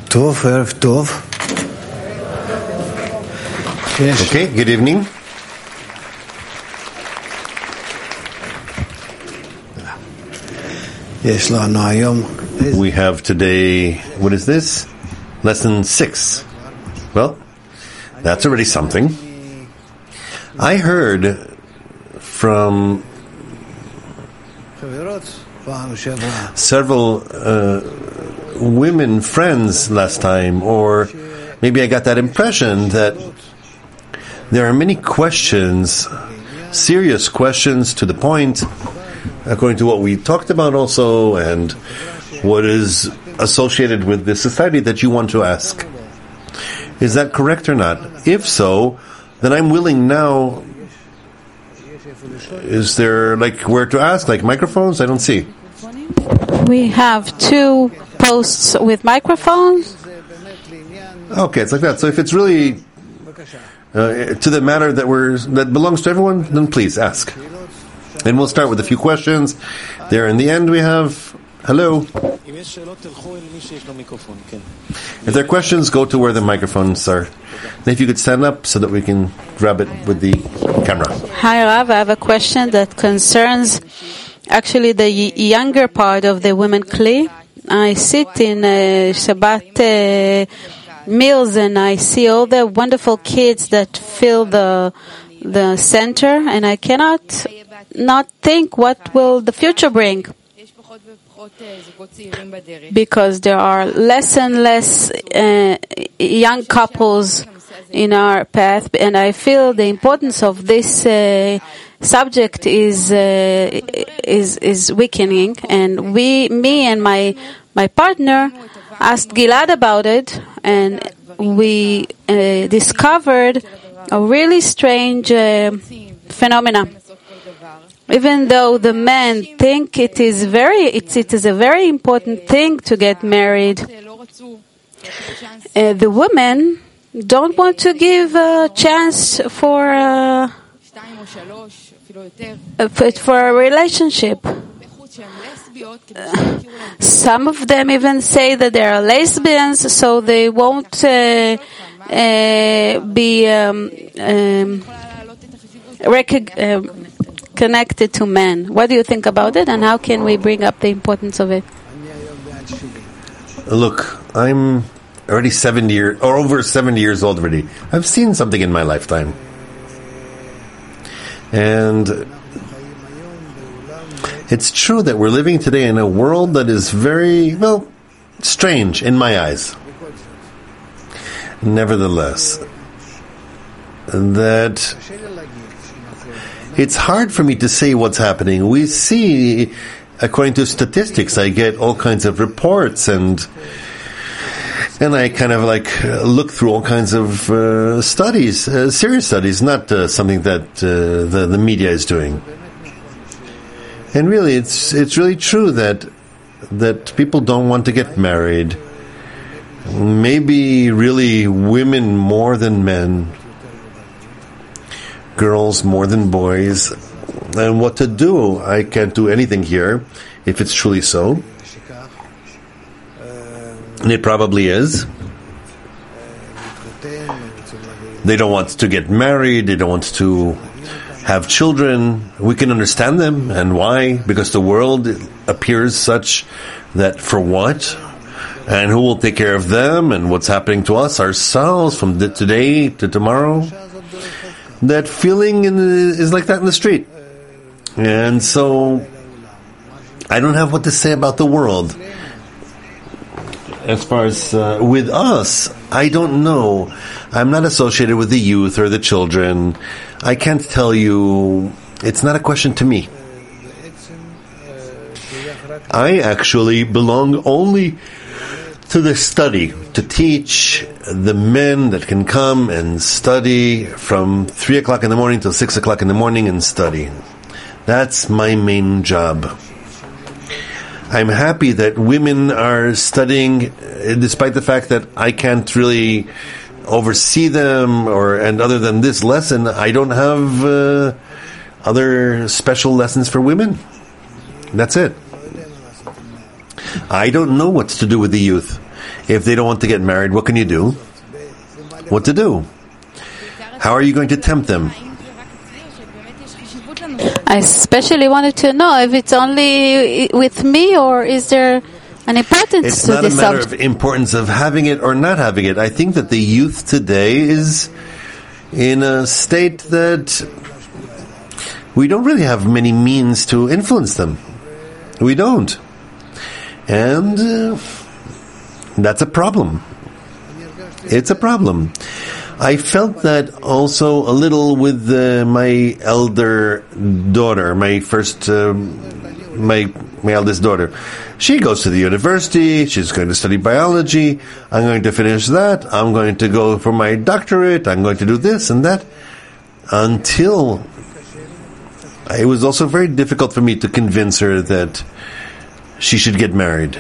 טוב, ערב טוב. Okay, good evening. יש לנו היום. We have today, what is this? Lesson 6. Well, that's already something. I heard from several women friends last time, or maybe I got that impression that there are many questions, serious questions to the point, according to what we talked about also, and what is associated with the society that you want to ask. Is that correct or not? If so, then I'm willing now. Is there, where to ask, microphones? I don't see. We have 2 posts with microphones. Okay, it's like that. So if it's really to the matter that belongs to everyone, then please ask. And we'll start with a few questions. There in the end we have, hello. If there are questions, go to where the microphones are. And if you could stand up so that we can grab it with the camera. Hi, Rav. I have a question that concerns actually the younger part of the women Kli. I sit in Shabbat meals and I see all the wonderful kids that fill the center, and I cannot not think what will the future bring, because there are less and less young couples in our path, and I feel the importance of this subject is weakening. And me and my partner asked Gilad about it, and we discovered a really strange phenomena. Even though the men think it is a very important thing to get married, the women don't want to give a chance for a relationship. Some of them even say that they are lesbians, so they won't be connected to men. What do you think about it, and how can we bring up the importance of it? Look, I'm already 70 years, or over 70 years old already. I've seen something in my lifetime. And it's true that we're living today in a world that is very, strange in my eyes. Nevertheless, that it's hard for me to say what's happening. We see, according to statistics, I get all kinds of reports, and I kind of look through all kinds of studies, serious studies, not something that the media is doing. And really, it's really true that people don't want to get married. Maybe really women more than men, girls more than boys. And what to do? I can't do anything here if it's truly so. And it probably is. They don't want to get married. They don't want to have children. We can understand them. And why? Because the world appears such that for what? And who will take care of them? And what's happening to us, ourselves, from today to tomorrow? That feeling is like that in the street. And so I don't have what to say about the world. As far as with us, I don't know. I'm not associated with the youth or the children. I can't tell you. It's not a question to me. I actually belong only to the study, to teach the men that can come and study from 3 o'clock in the morning till 6 o'clock in the morning and study. That's my main job. I'm happy that women are studying, despite the fact that I can't really oversee them, and other than this lesson, I don't have other special lessons for women. That's it. I don't know what to do with the youth. If they don't want to get married, what can you do? What to do? How are you going to tempt them? I especially wanted to know if it's only with me or is there an importance It's to not a this matter subject? of importance of having it or not having it. I think that the youth today is in a state that we don't really have many means to influence them. We don't. And that's a problem. It's a problem. I felt that also a little with my elder daughter, my eldest daughter. She goes to the university, she's going to study biology, I'm going to finish that, I'm going to go for my doctorate, I'm going to do this and that, until it was also very difficult for me to convince her that she should get married.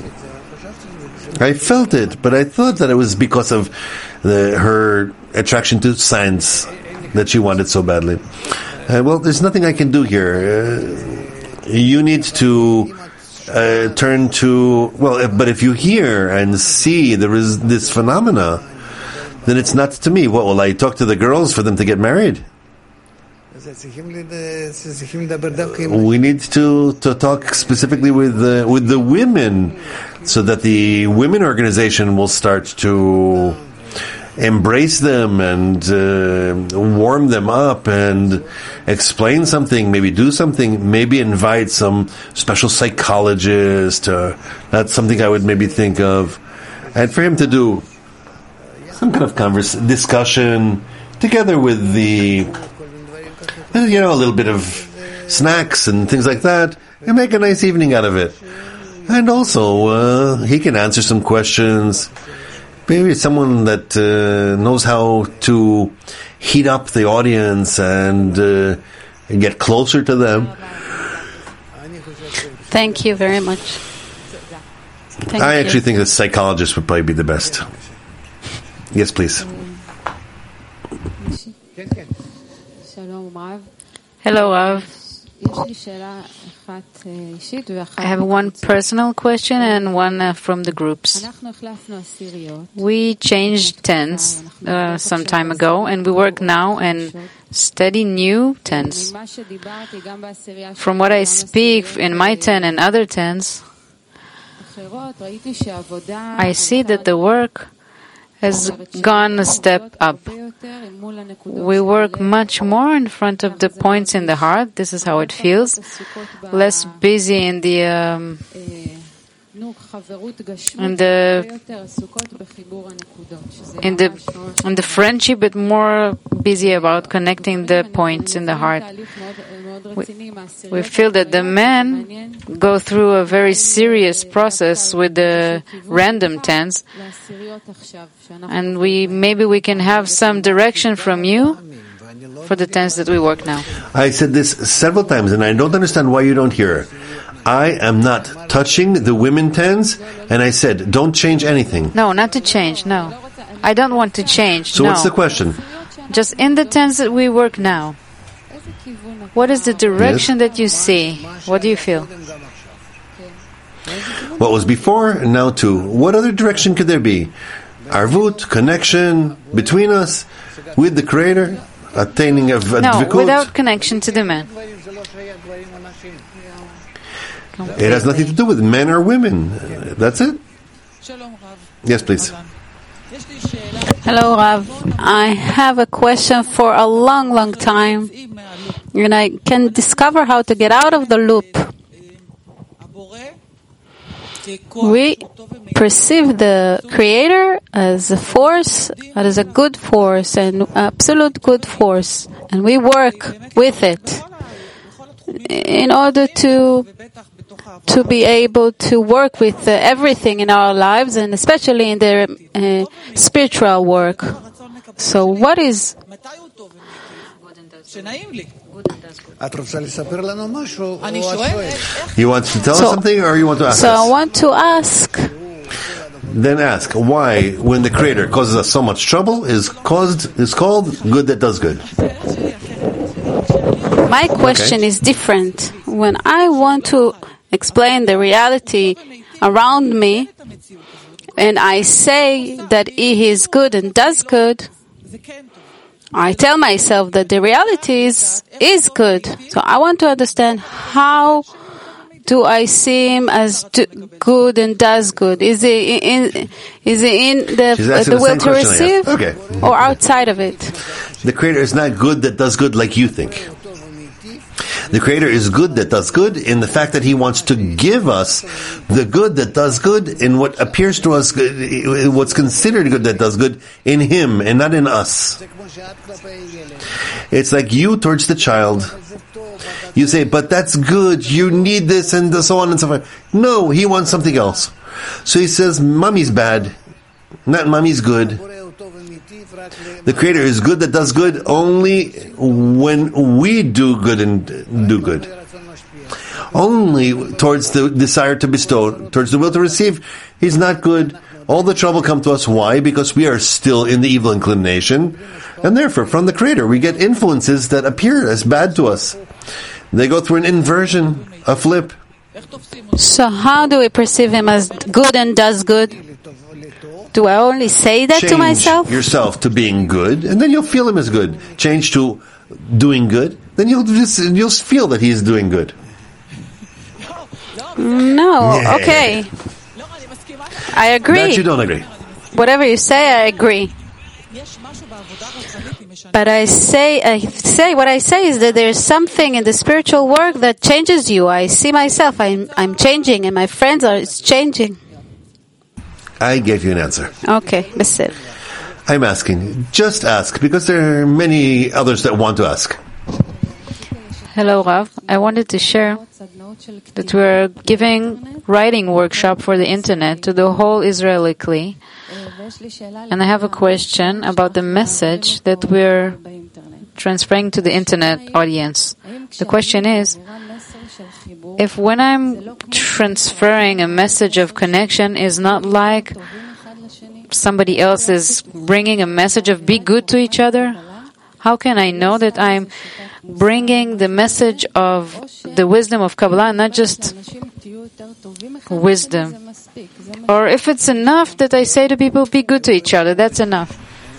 I felt it, but I thought that it was because of her attraction to science that she wanted so badly. Well, there's nothing I can do here. You need to turn to, but if you hear and see there is this phenomena, then it's not to me. What will I talk to the girls for them to get married? We need to talk specifically with the women, so that the women organization will start to embrace them and warm them up and explain something, maybe do something, maybe invite some special psychologist. That's something I would maybe think of. And for him to do some kind of discussion together with a little bit of snacks and things like that, and make a nice evening out of it. And also, he can answer some questions. Maybe someone that knows how to heat up the audience and get closer to them. Thank you very much. I actually think a psychologist would probably be the best. Yes, please. Hello, Rav. I have one personal question and one from the groups. We changed tens some time ago, and we work now and study new tens. From what I speak in my ten and other tens, I see that the work has gone a step up. We work much more in front of the points in the heart. This is how it feels. Less busy in the friendship, but more busy about connecting the points in the heart. We feel that the men go through a very serious process with the random tens, and maybe we can have some direction from you for the tens that we work now. I said this several times, and I don't understand why you don't hear. I am not touching the women tens, and I said, don't change anything. No, not to change, no. I don't want to change, So no. what's the question? Just in the tens that we work now, what is the direction that you see? What do you feel? What was before, and now too. What other direction could there be? Arvut, connection between us, with the Creator, attaining of No, advikut. without connection to the man. It has nothing to do with men or women. That's it. Yes, please. Hello, Rav. I have a question for a long, long time, and I can discover how to get out of the loop. We perceive the Creator as a force that is a good force, an absolute good force, and we work with it in order to be able to work with everything in our lives, and especially in the spiritual work. So what is... You want to tell us something, or you want to ask So us? I want to ask, Then ask why, when the Creator causes us so much trouble, is called good that does good. my question is different. When I want to explain the reality around me, and I say that He is good and does good, I tell myself that the reality is good. So I want to understand, how do I see Him as good and does good? Is it in the will to receive, or outside of it? The Creator is not good that does good like you think. The Creator is good that does good in the fact that He wants to give us the good that does good in what appears to us, what's considered good that does good in Him and not in us. It's like you towards the child. You say, but that's good, you need this, and so on and so forth. No, He wants something else. So He says, Mommy's bad, not Mommy's good. The Creator is good that does good only when we do good and do good. Only towards the desire to bestow, towards the will to receive, He's not good. All the trouble comes to us. Why? Because we are still in the evil inclination, and therefore from the Creator we get influences that appear as bad to us. They go through an inversion, a flip. So how do we perceive Him as good and does good? Do I only say that to myself? Change yourself to being good, and then you'll feel Him as good. Change to doing good, then you'll feel that He is doing good. No, okay. I agree. That you don't agree. Whatever you say, I agree. But what I say is that there's something in the spiritual work that changes you. I see myself, I'm changing, and my friends are changing. I gave you an answer. Okay, that's it. I'm asking. Just ask, because there are many others that want to ask. Hello, Rav. I wanted to share that we're giving writing workshop for the internet to the whole Israeli Kli. And I have a question about the message that we're transferring to the internet audience. The question is, if when I'm transferring a message of connection is not like somebody else is bringing a message of be good to each other, how can I know that I'm bringing the message of the wisdom of Kabbalah, not just wisdom? Or if it's enough that I say to people, be good to each other, that's enough.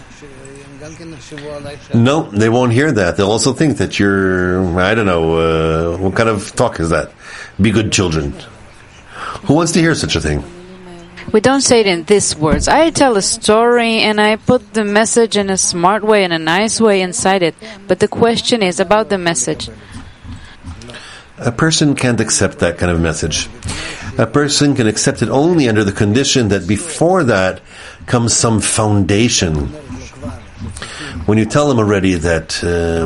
No, they won't hear that. They'll also think that you're, I don't know, what kind of talk is that? Be good children. Who wants to hear such a thing? We don't say it in these words. I tell a story and I put the message in a smart way, in a nice way inside it. But the question is about the message. A person can't accept that kind of message. A person can accept it only under the condition that before that comes some foundation. When you tell them already that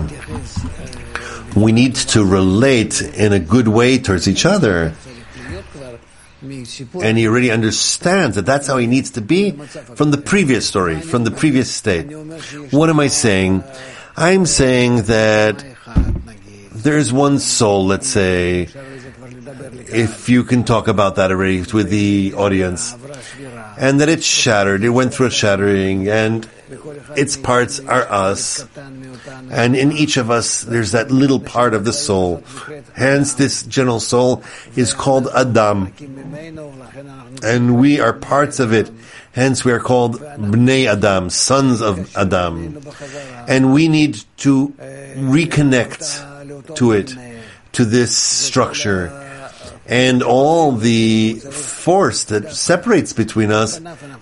we need to relate in a good way towards each other, and he already understands that that's how he needs to be from the previous story, from the previous state. What am I saying? I'm saying that there's one soul, let's say, if you can talk about that already with the audience, and that it's shattered, it went through a shattering, and its parts are us, and in each of us there's that little part of the soul. Hence this general soul is called Adam, and we are parts of it. Hence we are called Bnei Adam, sons of Adam, and we need to reconnect to it, to this structure. And all the force that separates between us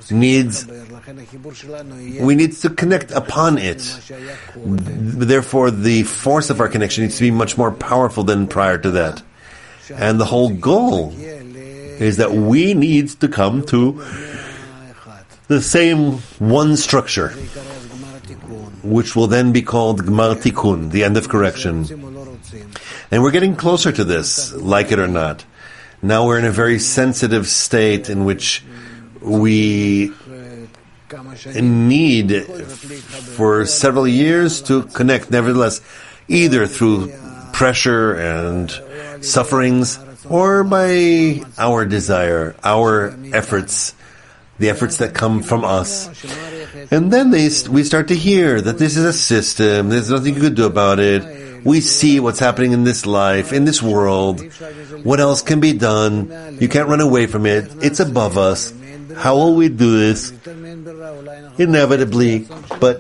we need to connect upon it. Therefore, the force of our connection needs to be much more powerful than prior to that. And the whole goal is that we need to come to the same one structure, which will then be called Gmar Tikkun, the end of correction. And we're getting closer to this, like it or not. Now we're in a very sensitive state in which we need for several years to connect, nevertheless, either through pressure and sufferings or by our desire, our efforts, the efforts that come from us. And then we start to hear that this is a system, there's nothing you could do about it. We see what's happening in this life, in this world. What else can be done? You can't run away from it. It's above us. How will we do this? Inevitably, but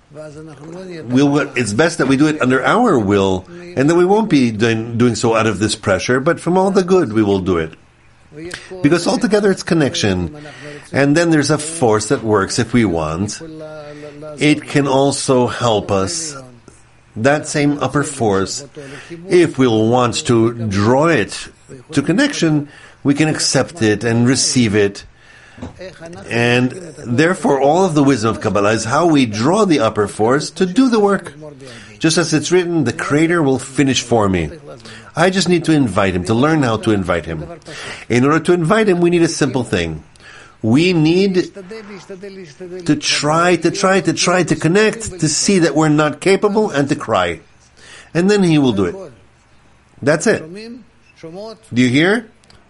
it's best that we do it under our will, and that we won't be doing so out of this pressure, but from all the good we will do it. Because altogether it's connection. And then there's a force that works if we want. It can also help us, that same upper force, if we want to draw it to connection, we can accept it and receive it. And therefore all of the wisdom of Kabbalah is how we draw the upper force to do the work. Just as it's written, the Creator will finish for me. I just need to invite Him, to learn how to invite Him. In order to invite Him, we need a simple thing. We need to try to connect, to see that we're not capable, and to cry. And then He will do it. That's it. Do you hear?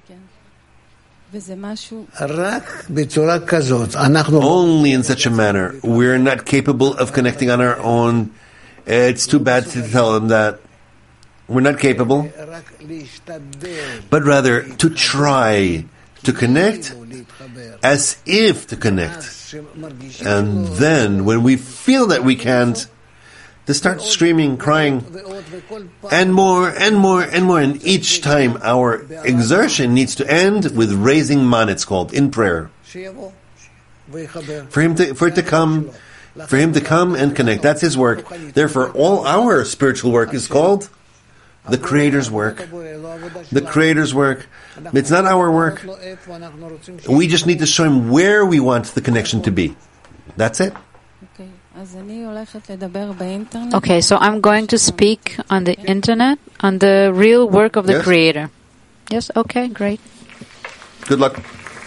Only in such a manner. We're not capable of connecting on our own. It's too bad to tell them that. We're not capable. But rather, to try to connect as if to connect. And then, when we feel that we can't, to start screaming, crying, and more, and more, and more. And each time our exertion needs to end with raising man, it's called, in prayer. For it to come and connect. That's His work. Therefore, all our spiritual work is called the Creator's work. The Creator's work. It's not our work. We just need to show Him where we want the connection to be. That's it. Okay, so I'm going to speak on the internet, on the real work of the Creator. Yes? Okay, great. Good luck.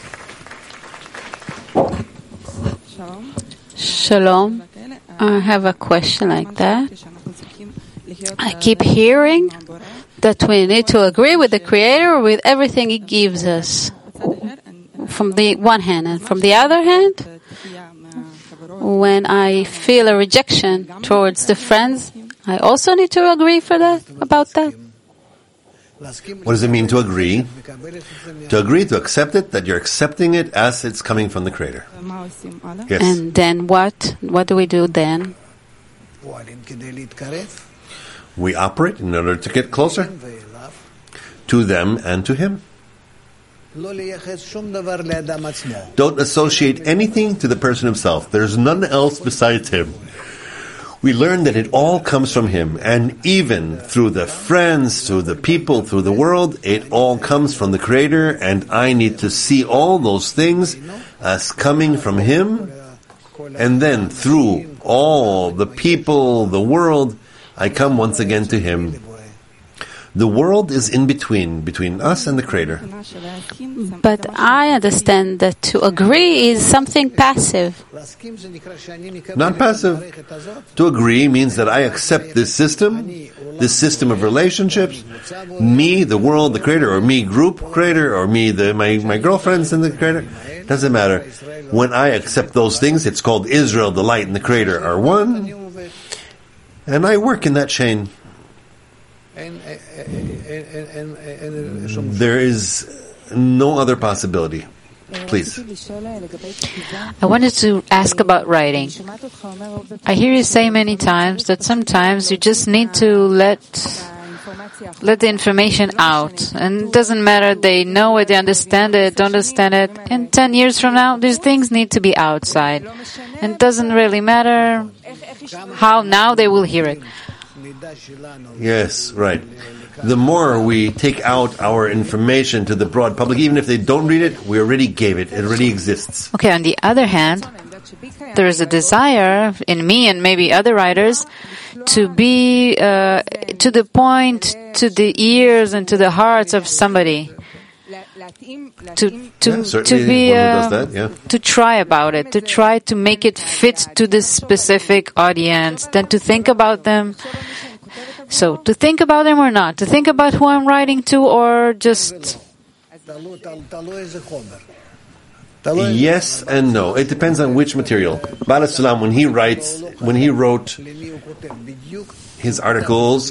Shalom. I have a question like that. I keep hearing that we need to agree with the Creator with everything He gives us. From the one hand, and from the other hand, when I feel a rejection towards the friends, I also need to agree about that. What does it mean to agree? To agree, to accept it, that you're accepting it as it's coming from the Creator. Yes. And then what? What do we do then? We operate in order to get closer to them and to Him. Don't associate anything to the person himself. There's none else besides Him. We learn that it all comes from Him, and even through the friends, through the people, through the world, it all comes from the Creator, and I need to see all those things as coming from Him, and then through all the people, the world, I come once again to Him. The world is in between us and the Creator. But I understand that to agree is something passive. Not passive. To agree means that I accept this system of relationships, me, the world, the Creator, or me, group Creator, or me, my girlfriends and the Creator. Doesn't matter. When I accept those things, it's called Israel, the light, and the Creator are one. And I work in that chain. There is no other possibility. Please. I wanted to ask about writing. I hear you say many times that sometimes you just need to let the information out. And it doesn't matter, they know it, they understand it, don't understand it. And 10 years from now, these things need to be outside. And it doesn't really matter how now they will hear it. Yes, right. The more we take out our information to the broad public, even if they don't read it, we already gave it. It already exists. Okay, on the other hand, there is a desire in me and maybe other writers to be to the point, to the ears and to the hearts of somebody. To try about it, to try to make it fit to this specific audience, then to think about them. So, to think about them or not? To think about who I'm writing to, or just... Yes and no. It depends on which material. Baal HaSulam, when he wrote his articles,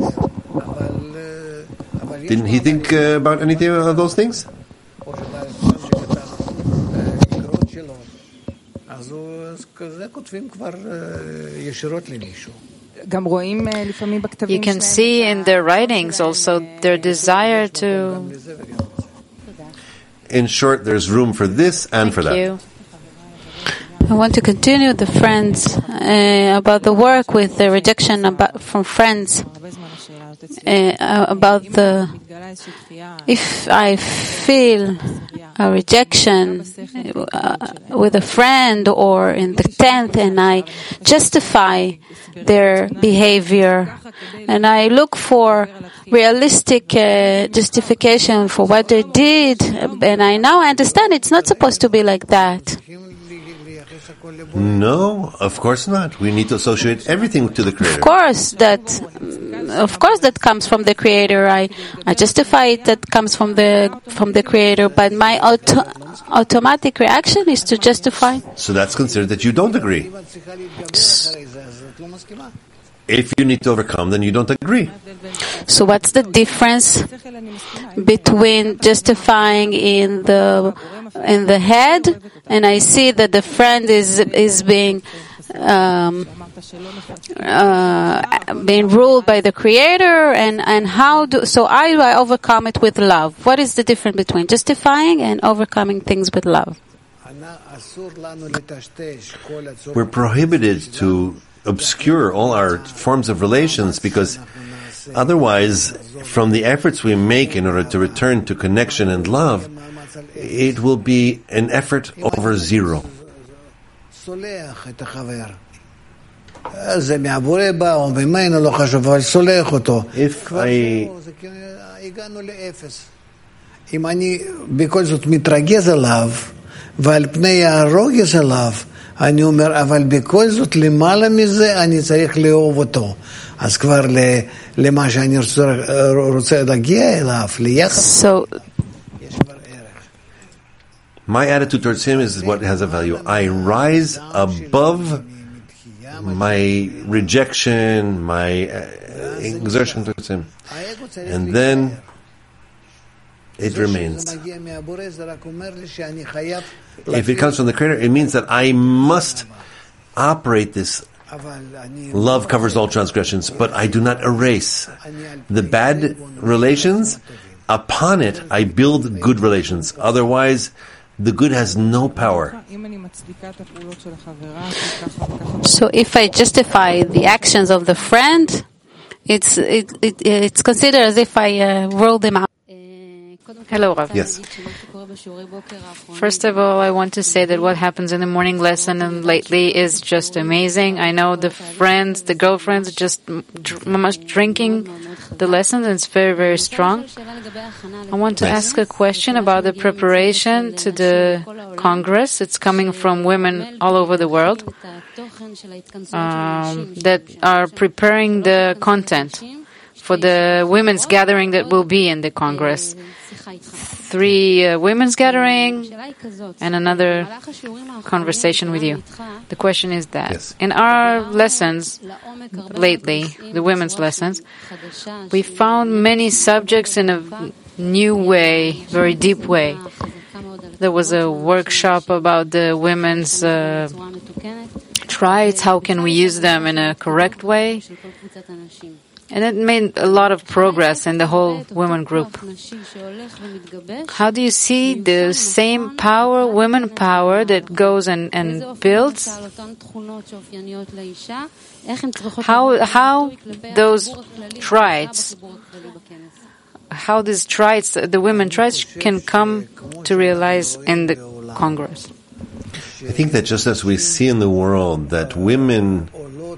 didn't he think about anything of those things? אז זה כותבים כבר ישירות למישהו. You can see in their writings also their desire to... In short, there's room for this and for that. you. I want to continue the friends about the work with the rejection from friends. About if I feel a rejection with a friend or in the 10th and I justify their behavior and I look for realistic justification for what they did, and I now understand it's not supposed to be like that. No, of course not. We need to associate everything to the Creator. Of course that comes from the Creator. I justify it that comes from the Creator, but my automatic reaction is to justify. So that's considered that you don't agree. If you need to overcome, then you don't agree. So what's the difference between justifying in the head, and I see that the friend is being ruled by the Creator, and how do I overcome it with love? What is the difference between justifying and overcoming things with love? We're prohibited to obscure all our forms of relations, because otherwise, from the efforts we make in order to return to connection and love, it will be an effort over zero. If אם אני בכל זאת מתרגז עליו, ועל פני הרוגז עליו, אני אומר, אבל בכל זאת למעלה מזה אני צריך לאהוב אותו. אז כבר למה שאני רוצה להגיע אליו, ליחס. My attitude towards him is what has a value. I rise above my rejection, my exertion towards him. And then it remains. If it comes from the Creator, it means that I must operate this. Love covers all transgressions, but I do not erase the bad relations. Upon it, I build good relations. Otherwise, the good has no power. So if I justify the actions of the friend, it's considered as if I rule them out. Hello, Rav. Yes. First of all, I want to say that what happens in the morning lesson and lately is just amazing. I know the friends, the girlfriends, just much drinking the lessons, and it's very, very strong. I want to ask a question about the preparation to the Congress. It's coming from women all over the world that are preparing the content for the women's gathering that will be in the Congress. 3 women's gathering and another conversation with you. The question is that in our lessons lately, the women's lessons, we found many subjects in a new way, very deep way. There was a workshop about the women's traits, how can we use them in a correct way? And it made a lot of progress in the whole women group. How do you see the same power, women power, that goes and builds? How those traits, how these traits, the women traits, can come to realize in the Congress? I think that just as we see in the world that women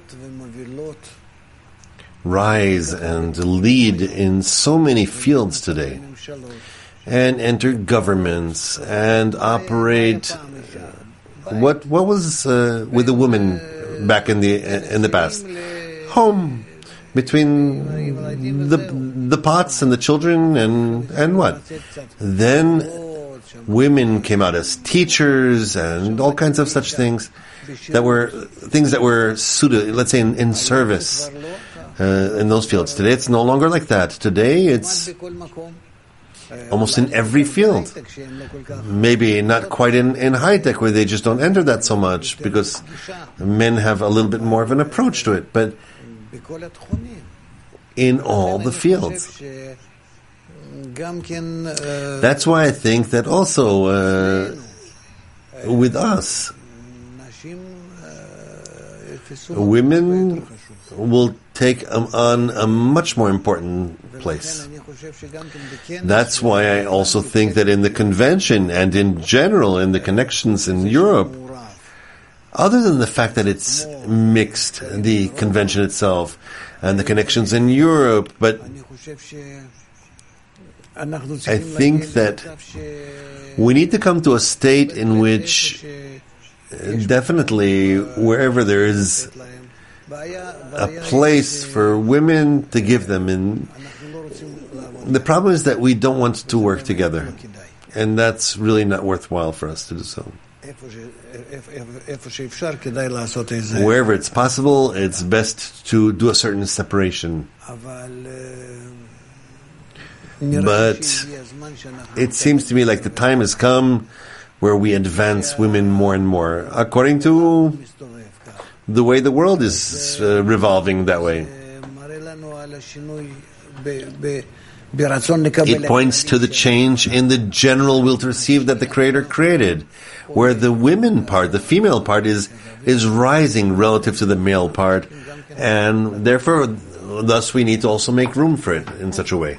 rise and lead in so many fields today, and enter governments and operate. What was with the women back in the past? Home, between the pots and the children and what? Then women came out as teachers and all kinds of such things that were suited, let's say, in service. In those fields. Today it's no longer like that. Today it's almost in every field. Maybe not quite in high-tech, where they just don't enter that so much, because men have a little bit more of an approach to it. But in all the fields. That's why I think that also with us, women will take on a much more important place. That's why I also think that in the convention and in general in the connections in Europe, other than the fact that it's mixed, the convention itself and the connections in Europe, but I think that we need to come to a state in which definitely wherever there is a place for women to give them, and the problem is that we don't want to work together, and that's really not worthwhile for us to do so. Wherever it's possible, it's best to do a certain separation. But it seems to me like the time has come where we advance women more and more, according to the way the world is revolving that way. It points to the change in the general will to receive that the Creator created, where the women part, the female part, is rising relative to the male part, and therefore, thus we need to also make room for it in such a way.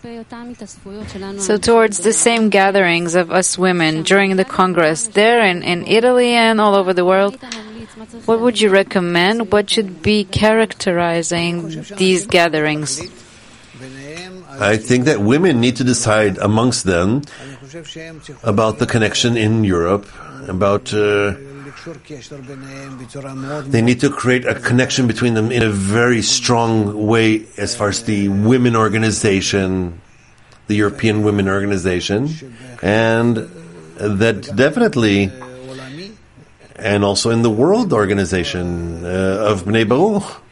So towards the same gatherings of us women during the Congress, there in Italy and all over the world, what would you recommend? What should be characterizing these gatherings? I think that women need to decide amongst them about the connection in Europe, about they need to create a connection between them in a very strong way as far as the women organization, the European Women Organization, and that definitely, and also in the World Organization of Bnei Baruch,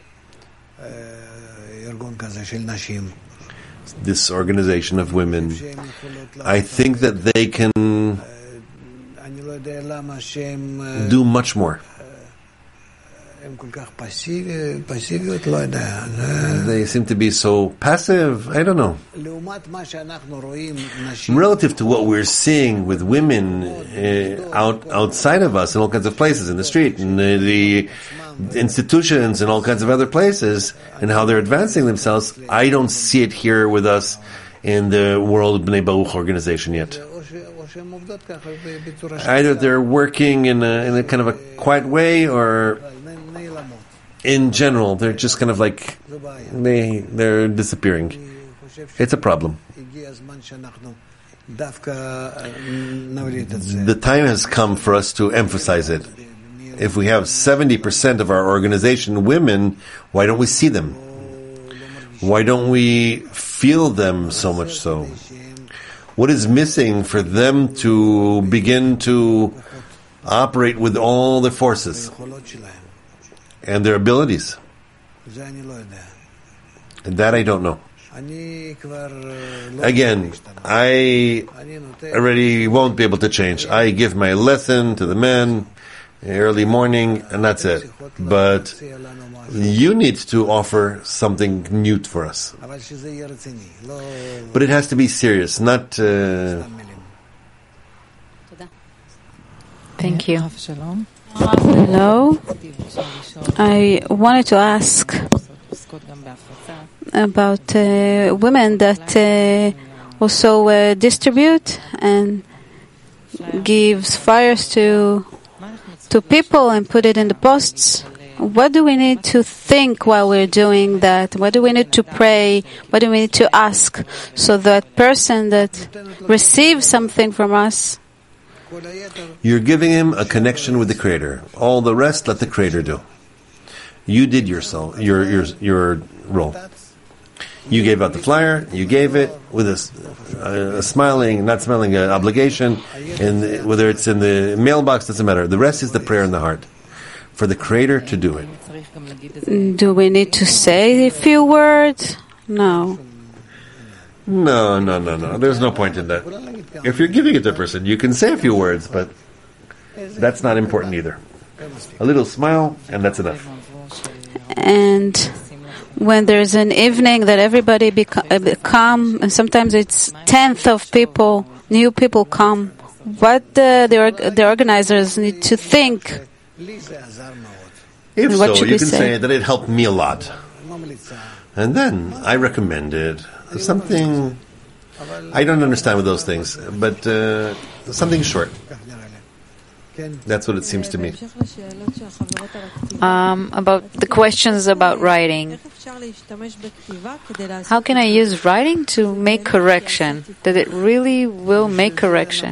this organization of women. I think that they can do much more. They seem to be so passive. I don't know. Relative to what we're seeing with women outside of us in all kinds of places, in the street, in the institutions, and all kinds of other places, and how they're advancing themselves, I don't see it here with us in the World Bnei Baruch organization yet. Either they're working in a kind of a quiet way, or in general they're just kind of like they're disappearing. It's a problem. The time has come for us to emphasize it. If we have 70% of our organization women, why don't we see them? Why don't we feel them so much so? What is missing for them to begin to operate with all their forces and their abilities? And that I don't know. Again, I already won't be able to change. I give my lesson to the men early morning, and that's it. But you need to offer something new for us. But it has to be serious, not... Thank you. Hello. I wanted to ask about women that also distribute and gives flyers to people and put it in the posts. What do we need to think while we're doing that? What do we need to pray? What do we need to ask so that person that receives something from us? You're giving him a connection with the Creator. All the rest, let the Creator do. You did your role. You gave out the flyer. You gave it with a smiling, not smiling, obligation, and whether it's in the mailbox, doesn't matter. The rest is the prayer in the heart for the Creator to do it. Do we need to say a few words? No. No. There's no point in that. If you're giving it to a person, you can say a few words, but that's not important either. A little smile, and that's enough. And when there's an evening that everybody come, and sometimes it's 10th of people, new people come, what the organizers need to think. If What so, should you we can say? say that it helped me a lot. And then I recommended something, I don't understand with those things, but something short. That's what it seems to me. About the questions about writing. How can I use writing to make correction? That it really will make correction?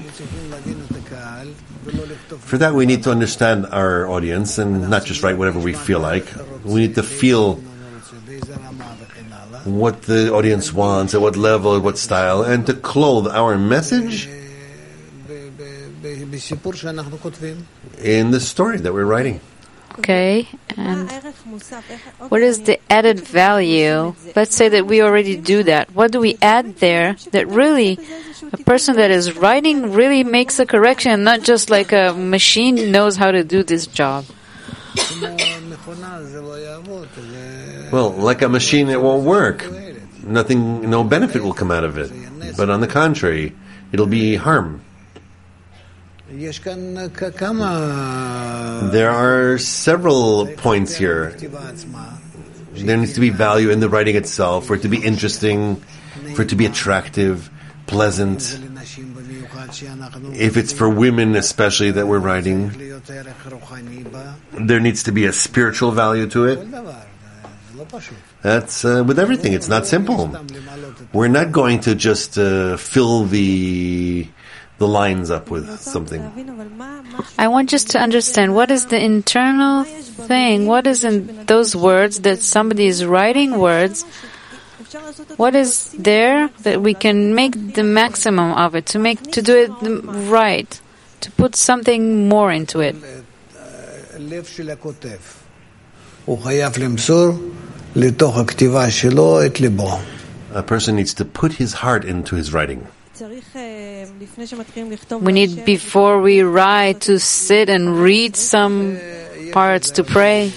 For that, we need to understand our audience and not just write whatever we feel like. We need to feel what the audience wants, at what level, at what style, and to clothe our message in the story that we're writing. Okay, and what is the added value? Let's say that we already do that. What do we add there that really a person that is writing really makes a correction, not just like a machine knows how to do this job? Well, like a machine, it won't work. Nothing, no benefit will come out of it. But on the contrary, it'll be harm. There are several points here. There needs to be value in the writing itself, for it to be interesting, for it to be attractive, pleasant. If it's for women especially that we're writing, there needs to be a spiritual value to it. That's with everything. It's not simple. We're not going to just fill the lines up with something. I want just to understand what is the internal thing, what is in those words that somebody is writing words, what is there that we can make the maximum of it, to do it right, to put something more into it. A person needs to put his heart into his writing. We need, before we write, to sit and read some parts, to pray.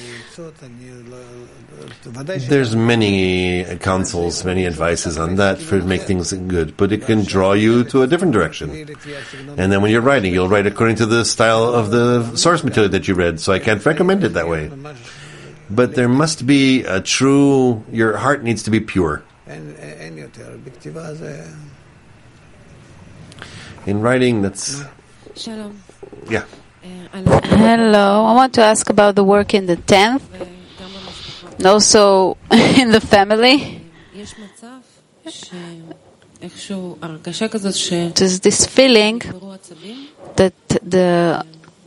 There's many counsels, many advices on that for to make things good, but it can draw you to a different direction. And then when you're writing, you'll write according to the style of the source material that you read, so I can't recommend it that way. But there must be a true, your heart needs to be pure. In writing, that's... Yeah. Hello, I want to ask about the work in the 10th, and also in the family. There's this feeling that the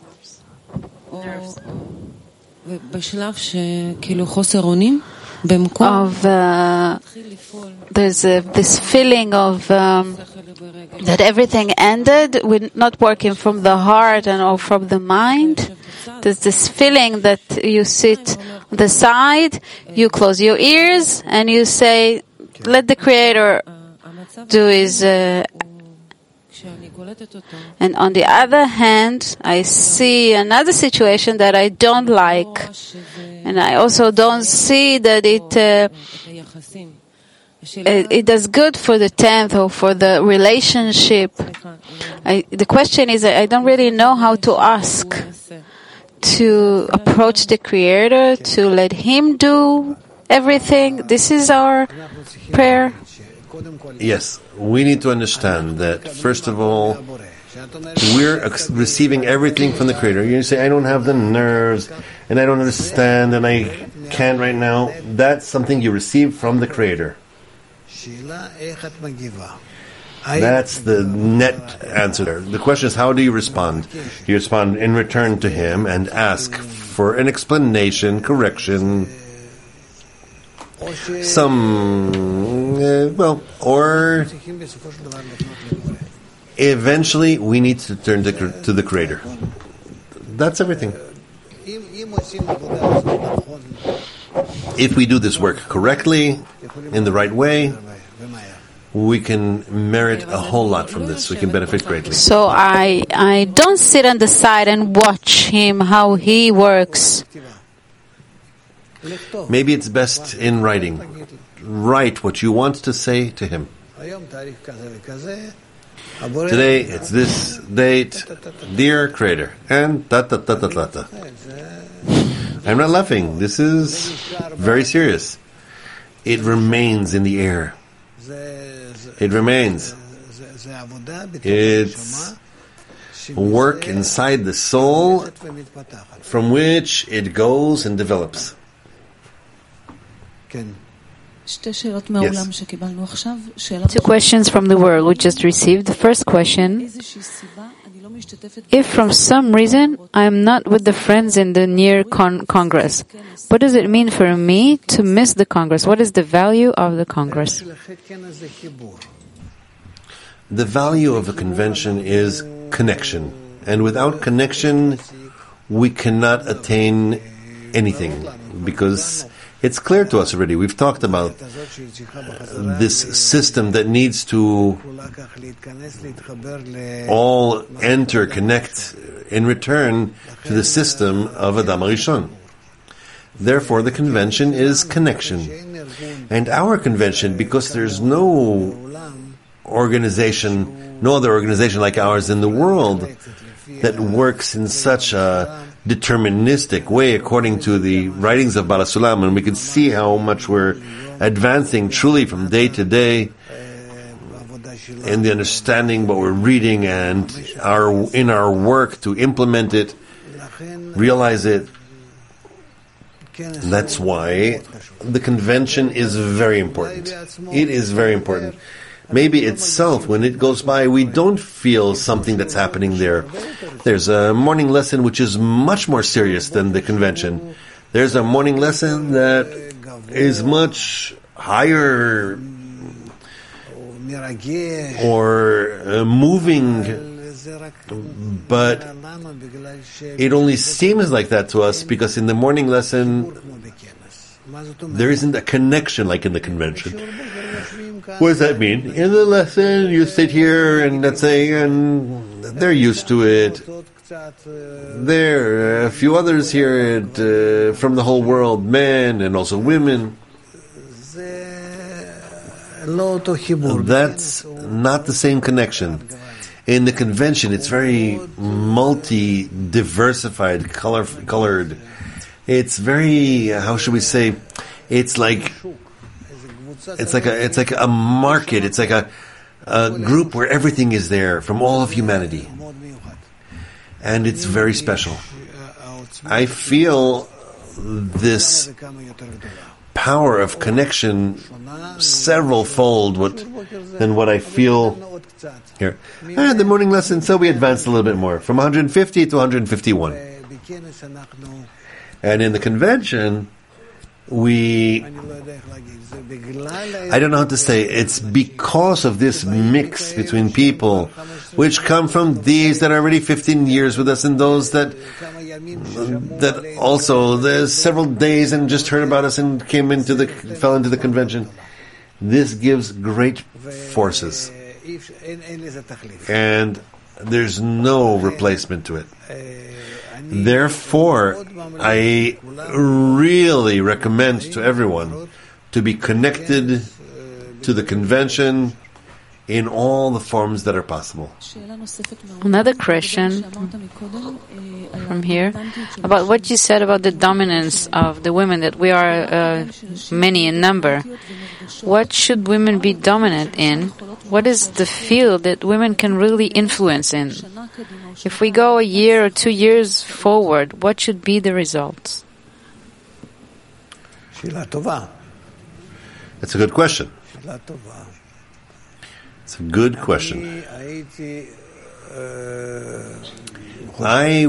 there's this feeling of that everything ended with not working from the heart and or from the mind. There's this feeling that you sit on the side, you close your ears, and you say, let the Creator do his... and on the other hand, I see another situation that I don't like. And I also don't see that it does good for the 10th or for the relationship. The question is, I don't really know how to ask, to approach the Creator, to let Him do everything. This is our prayer. Yes, we need to understand that, first of all, we're receiving everything from the Creator. You say, I don't have the nerves, and I don't understand, and I can't right now. That's something you receive from the Creator. That's the net answer there. The question is, how do you respond? Do you respond in return to Him and ask for an explanation, correction, or eventually we need to turn to the Creator. That's everything. If we do this work correctly, in the right way, we can merit a whole lot from this. We can benefit greatly. So I don't sit on the side and watch him, how he works. Maybe it's best in writing. Write what you want to say to him. Today, it's this date, dear Creator, and ta-ta-ta-ta-ta-ta. I'm not laughing. This is very serious. It remains in the air. It remains. It's work inside the soul from which it goes and develops. Yes. 2 questions from the world we just received. The first question: if from some reason I am not with the friends in the near Congress, what does it mean for me to miss the Congress? What is the value of the Congress? The value of a convention is connection. And without connection, we cannot attain anything, because it's clear to us already. We've talked about this system that needs to all enter, connect in return to the system of Adam Rishon. Therefore, the convention is connection. And our convention, because there's no organization, no other organization like ours in the world that works in such a deterministic way according to the writings of Baal HaSulam, and we can see how much we're advancing truly from day to day in the understanding what we're reading and in our work to implement it, realize it. That's why the convention is very important. It is very important. Maybe itself, when it goes by, we don't feel something that's happening there. There's a morning lesson which is much more serious than the convention. There's a morning lesson that is much higher or moving, but it only seems like that to us because in the morning lesson there isn't a connection like in the convention. What does that mean? In the lesson, you sit here and let's say, and they're used to it. There are a few others here from the whole world, men and also women. That's not the same connection. In the convention, it's very multi-diversified, colored. It's very, how should we say? It's like a market. It's like a group where everything is there from all of humanity, and it's very special. I feel this power of connection several-fold than what I feel here. And the morning lesson, so we advanced a little bit more, from 150 to 151. And in the convention, I don't know how to say, it's because of this mix between people which come from these that are already 15 years with us and those that also there's several days and just heard about us and fell into the convention. This gives great forces. And there's no replacement to it. Therefore, I really recommend to everyone to be connected to the convention in all the forms that are possible. Another question from here about what you said about the dominance of the women, that we are many in number. What should women be dominant in? What is the field that women can really influence in? If we go a year or 2 years forward, what should be the results? That's a good question. It's a good question. I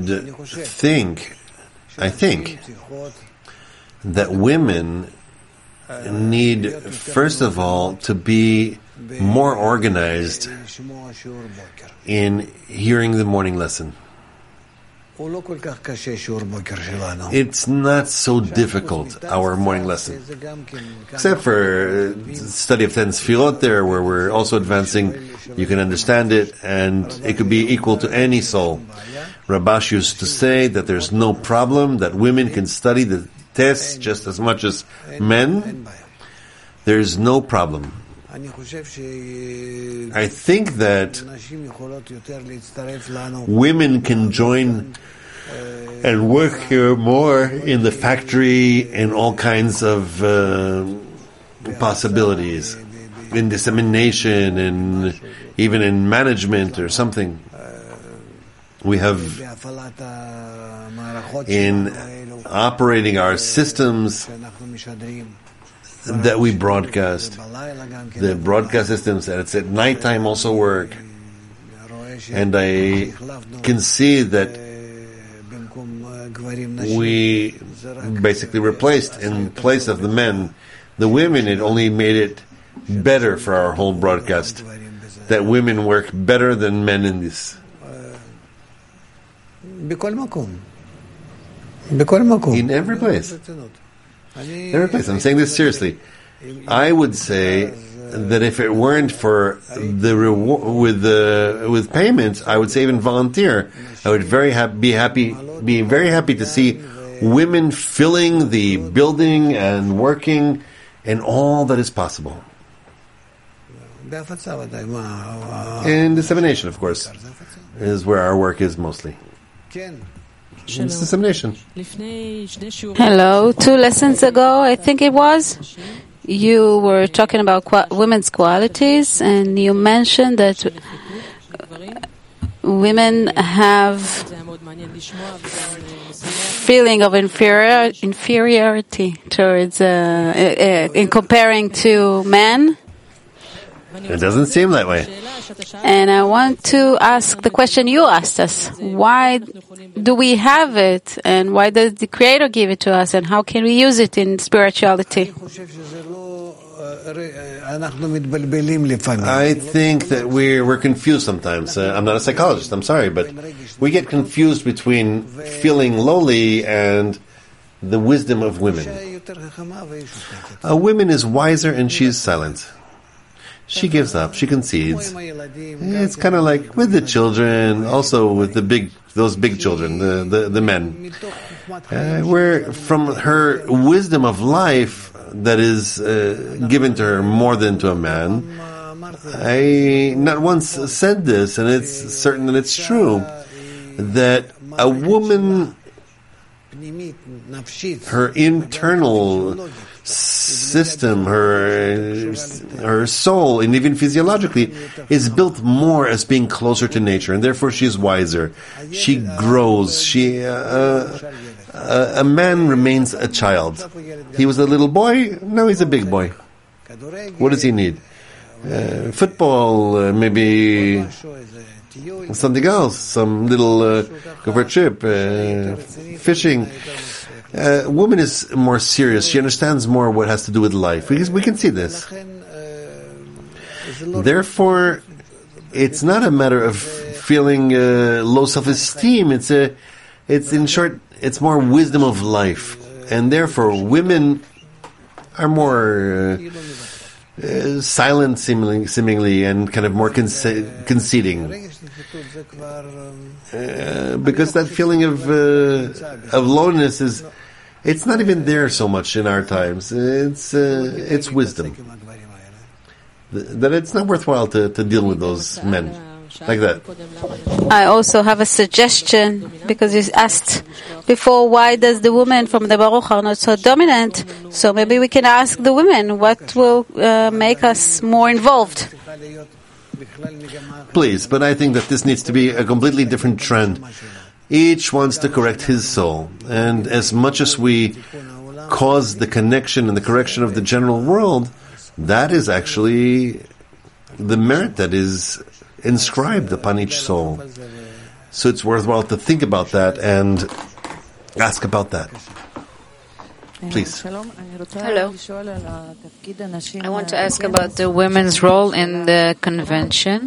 think that women need, first of all, to be more organized in hearing the morning lesson. It's not so difficult, our morning lesson. Except for study of 10 Sfirot there, where we're also advancing. You can understand it, and it could be equal to any soul. Rabash used to say that there's no problem, that women can study the tests just as much as men. There's no problem. I think that women can join and work here more in the factory and all kinds of possibilities, in dissemination and even in management or something. We have in operating our systems that we broadcast, the broadcast systems, and it's at nighttime also work. And I can see that we basically replaced, in place of the men, the women. It only made it better for our whole broadcast, that women work better than men in this. In every place. Every place. I'm saying this seriously. I would say that if it weren't for the reward with payments, I would say even volunteer. I would be very happy to see women filling the building and working and all that is possible. And dissemination, of course, is where our work is mostly. It's dissemination. Hello. 2 lessons ago, I think it was, you were talking about women's qualities, and you mentioned that women have feeling of inferiority towards in comparing to men. It doesn't seem that way. And I want to ask the question you asked us. Why do we have it? And why does the Creator give it to us? And how can we use it in spirituality? I think that we're confused sometimes. I'm not a psychologist, I'm sorry, but we get confused between feeling lowly and the wisdom of women. A woman is wiser and she is silent. She gives up. She concedes. It's kind of like with the children, also with those big children, the men. Where from her wisdom of life that is given to her more than to a man. I not once said this, and it's certain that it's true, that a woman, her internal system, her soul, and even physiologically, is built more as being closer to nature, and therefore she's wiser. She grows. A man remains a child. He was a little boy, now he's a big boy. What does he need? Football, maybe something else, some little go for a trip, fishing. Woman is more serious. She understands more what has to do with life. We can see this. Therefore, it's not a matter of feeling low self-esteem. It's in short, it's more wisdom of life, and therefore women are more silent, seemingly, and kind of more conceding, because that feeling of loneliness is. It's not even there so much in our times. It's wisdom. That it's not worthwhile to deal with those men like that. I also have a suggestion, because you asked before, why does the women from the Baruch are not so dominant? So maybe we can ask the women what will make us more involved. Please, but I think that this needs to be a completely different trend. Each wants to correct his soul. And as much as we cause the connection and the correction of the general world, that is actually the merit that is inscribed upon each soul. So it's worthwhile to think about that and ask about that. Please. Hello. I want to ask about the women's role in the convention.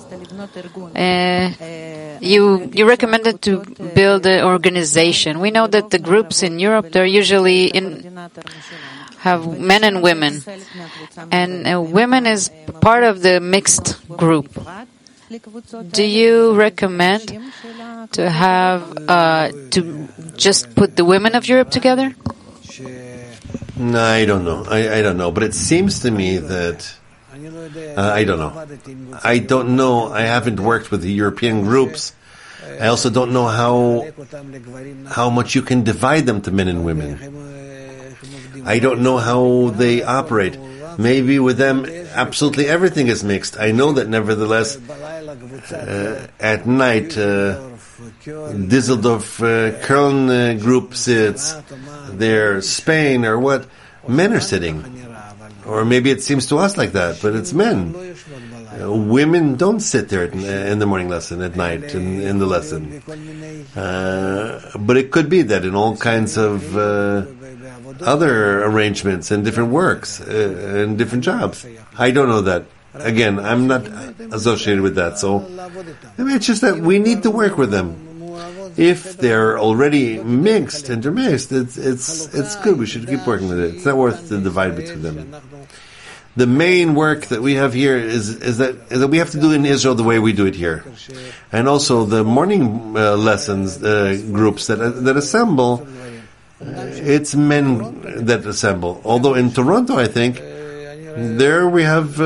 You recommended to build an organization. We know that the groups in Europe, they're usually have men and women, and women is part of the mixed group. Do you recommend to have to just put the women of Europe together? No, I don't know. I don't know. But it seems to me that I don't know. I don't know. I haven't worked with the European groups. I also don't know how much you can divide them to men and women. I don't know how they operate. Maybe with them, absolutely everything is mixed. I know that nevertheless, at night, Düsseldorf Köln group sits there, Spain or what, men are sitting. Or maybe it seems to us like that, but it's men. Women don't sit there in the morning lesson, at night, in the lesson. But it could be that in all kinds of other arrangements and different works and different jobs. I don't know that. Again, I'm not associated with that. So it's just that we need to work with them. If they're already mixed, intermixed, it's good. We should keep working with it. It's not worth the divide between them. The main work that we have here is that we have to do in Israel the way we do it here, and also the morning lessons groups that assemble. It's men that assemble. Although in Toronto, I think there we have.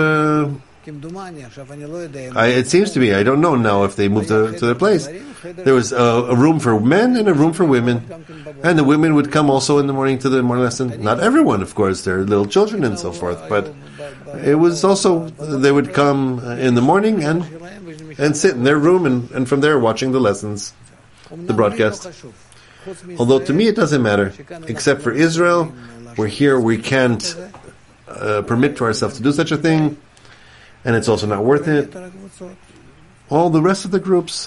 It seems to be. I don't know now if they moved to their place. There was a room for men and a room for women, and the women would come also in the morning to the morning lesson. Not everyone, of course. There are little children and so forth, but it was also they would come in the morning and sit in their room and from there watching the lessons, the broadcast. Although to me it doesn't matter, except for Israel. We're here. We can't permit to ourselves to do such a thing. And it's also not worth it. All the rest of the groups.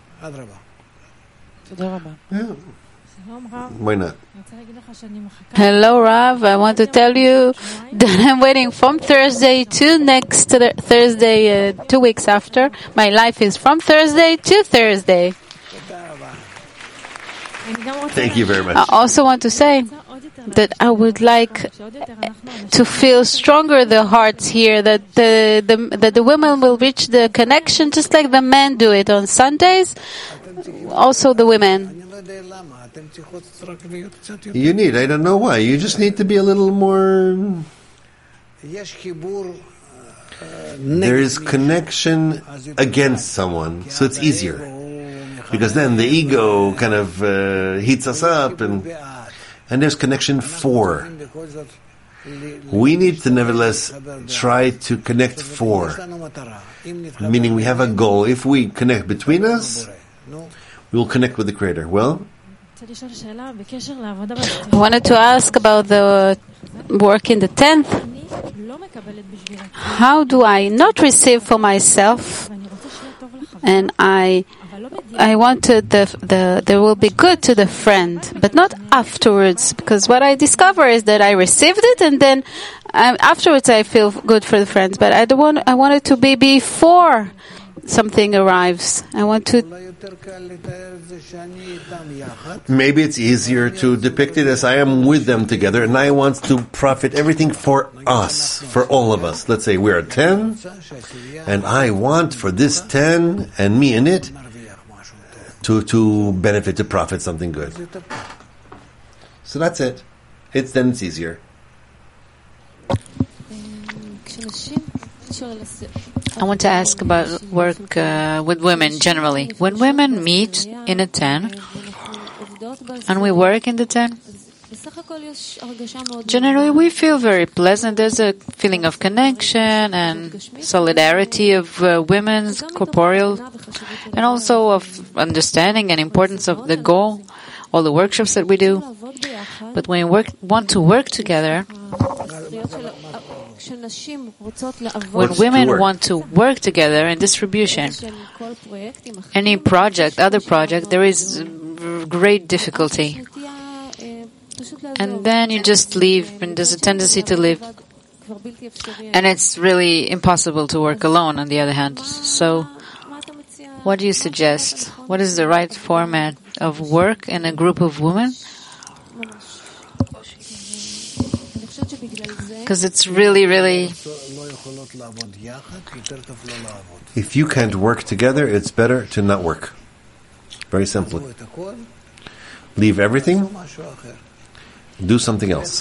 Yeah. Why not? Hello, Rav. I want to tell you that I'm waiting from Thursday to next Thursday, 2 weeks after. My life is from Thursday to Thursday. Thank you very much. I also want to say that I would like to feel stronger the hearts here, that the women will reach the connection just like the men do it on Sundays. Also the women. You need, I don't know why, you just need to be a little more... There is connection against someone, so it's easier. Because then the ego kind of heats us up and there's connection for. We need to nevertheless try to connect for. Meaning we have a goal. If we connect between us, we will connect with the Creator. Well? I wanted to ask about the work in the 10th. How do I not receive for myself? And I wanted there will be good to the friend, but not afterwards, because what I discover is that I received it and then afterwards I feel good for the friends, but I want it to be before something arrives. I want to. Maybe it's easier to depict it as I am with them together and I want to profit everything for us, for all of us. Let's say we're 10 and I want for this 10 and me in it to benefit, to profit something good. So that's it. Then it's easier. I want to ask about work with women generally. When women meet in a 10 and we work in the 10, generally we feel very pleasant. There's a feeling of connection and solidarity of women's corporeal and also of understanding and importance of the goal, all the workshops that we do. But when we want to work together, when women want to work together in distribution, any project, other project, there is great difficulty. and then you just leave, and there's a tendency to leave. And it's really impossible to work alone, on the other hand. So, what do you suggest? What is the right format of work in a group of women? Because it's really, really... If you can't work together, it's better to not work. Very simply. Leave everything, do something else.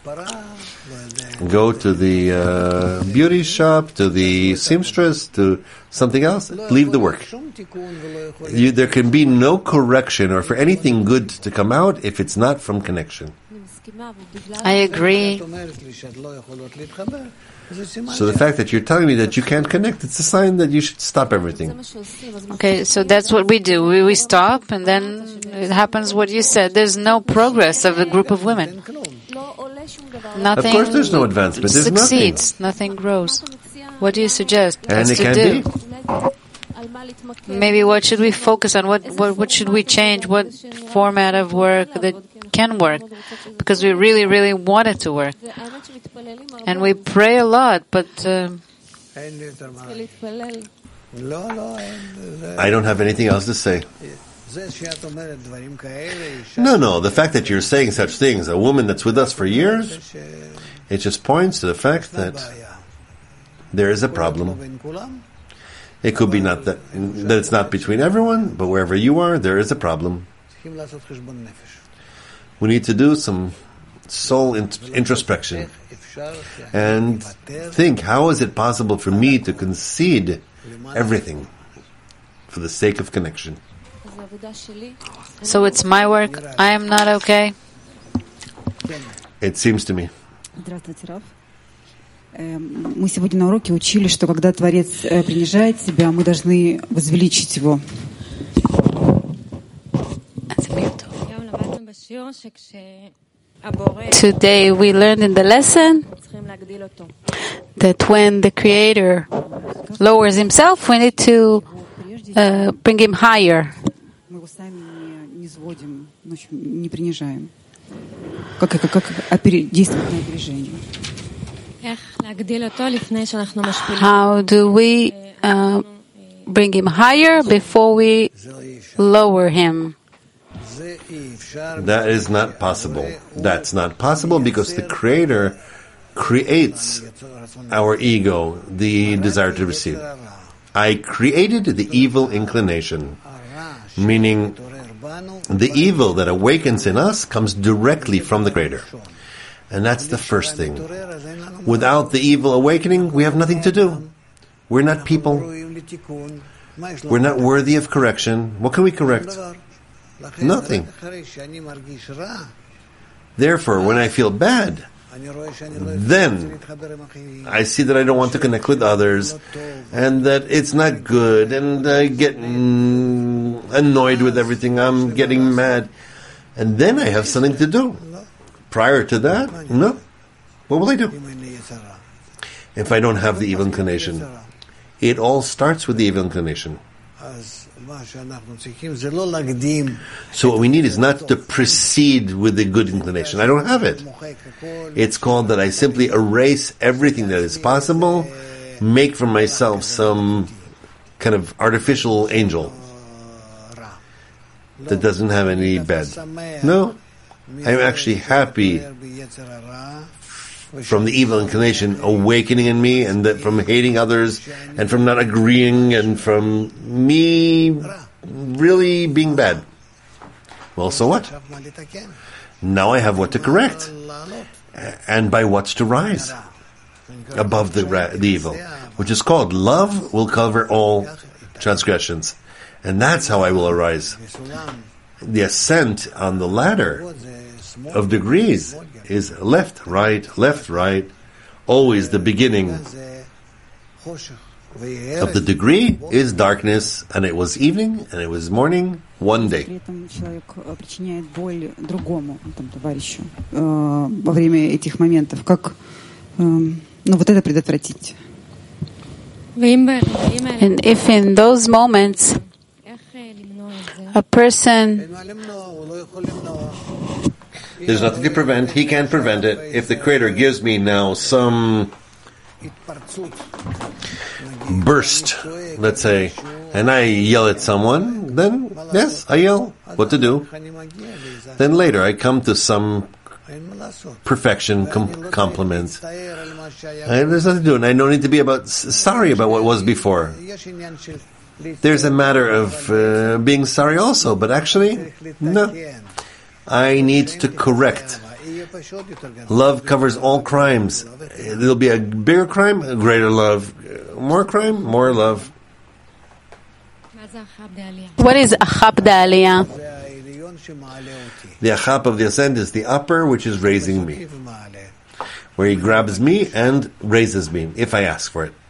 Go to the beauty shop, to the seamstress, to something else. Leave the work. There can be no correction or for anything good to come out if it's not from connection. I agree. So the fact that you're telling me that you can't connect, it's a sign that you should stop everything. Okay, so that's what we do. We stop, and then it happens what you said. There's no progress of a group of women. Nothing. Of course there's no advancement. There's succeeds. Nothing grows. What do you suggest? And it can do? be. Maybe what should we focus on? What should we change? What format of work that can work? Because we really, really want it to work. And we pray a lot, but... I don't have anything else to say. No, the fact that you're saying such things, a woman that's with us for years, it just points to the fact that there is a problem. It could be not that it's not between everyone, but wherever you are, there is a problem. We need to do some soul introspection and think, how is it possible for me to concede everything for the sake of connection? So it's my work. I am not okay. It seems to me. Здравствуйте, Раф. Мы сегодня на уроке учили, что когда Творец принижает себя, мы должны возвеличить его. Today we learned in the lesson that when the Creator lowers himself, we need to bring him higher. Мы его сами не сводим, не принижаем. Как действовать на опережение? How do we bring him higher before we lower him? That is not possible. That's not possible because the Creator creates our ego, the desire to receive. I created the evil inclination, meaning the evil that awakens in us comes directly from the Creator. And that's the first thing. Without the evil awakening, we have nothing to do. We're not people. We're not worthy of correction. What can we correct? Nothing. Therefore, when I feel bad, then I see that I don't want to connect with others and that it's not good and I get annoyed with everything. I'm getting mad. And then I have something to do. Prior to that, no. What will I do? If I don't have the evil inclination. It all starts with the evil inclination. So what we need is not to proceed with the good inclination. I don't have it. It's called that I simply erase everything that is possible, make for myself some kind of artificial angel that doesn't have any bad. No. I'm actually happy from the evil inclination awakening in me and that from hating others and from not agreeing and from me really being bad. Well, so what? Now I have what to correct and by what's to rise above the evil, which is called love will cover all transgressions. And that's how I will arise. The ascent on the ladder of degrees is left, right, always the beginning of the degree is darkness, and it was evening, and it was morning, one day. При этом человек причиняет боль другому товарищу во время этих моментов. Как вот это предотвратить? And if in those moments a person There's nothing to prevent. He can't prevent it. If the Creator gives me now some burst, let's say, and I yell at someone, then yes, I yell. What to do? Then later I come to some perfection, compliments. There's nothing to do, and I don't need to be sorry about what was before. There's a matter of being sorry also, but actually, no. I need to correct. Love covers all crimes. There'll be a bigger crime, a greater love. More crime, more love. What is Achab Da'aliyah? The Achab of the ascent is the upper, which is raising me, where he grabs me and raises me, if I ask for it.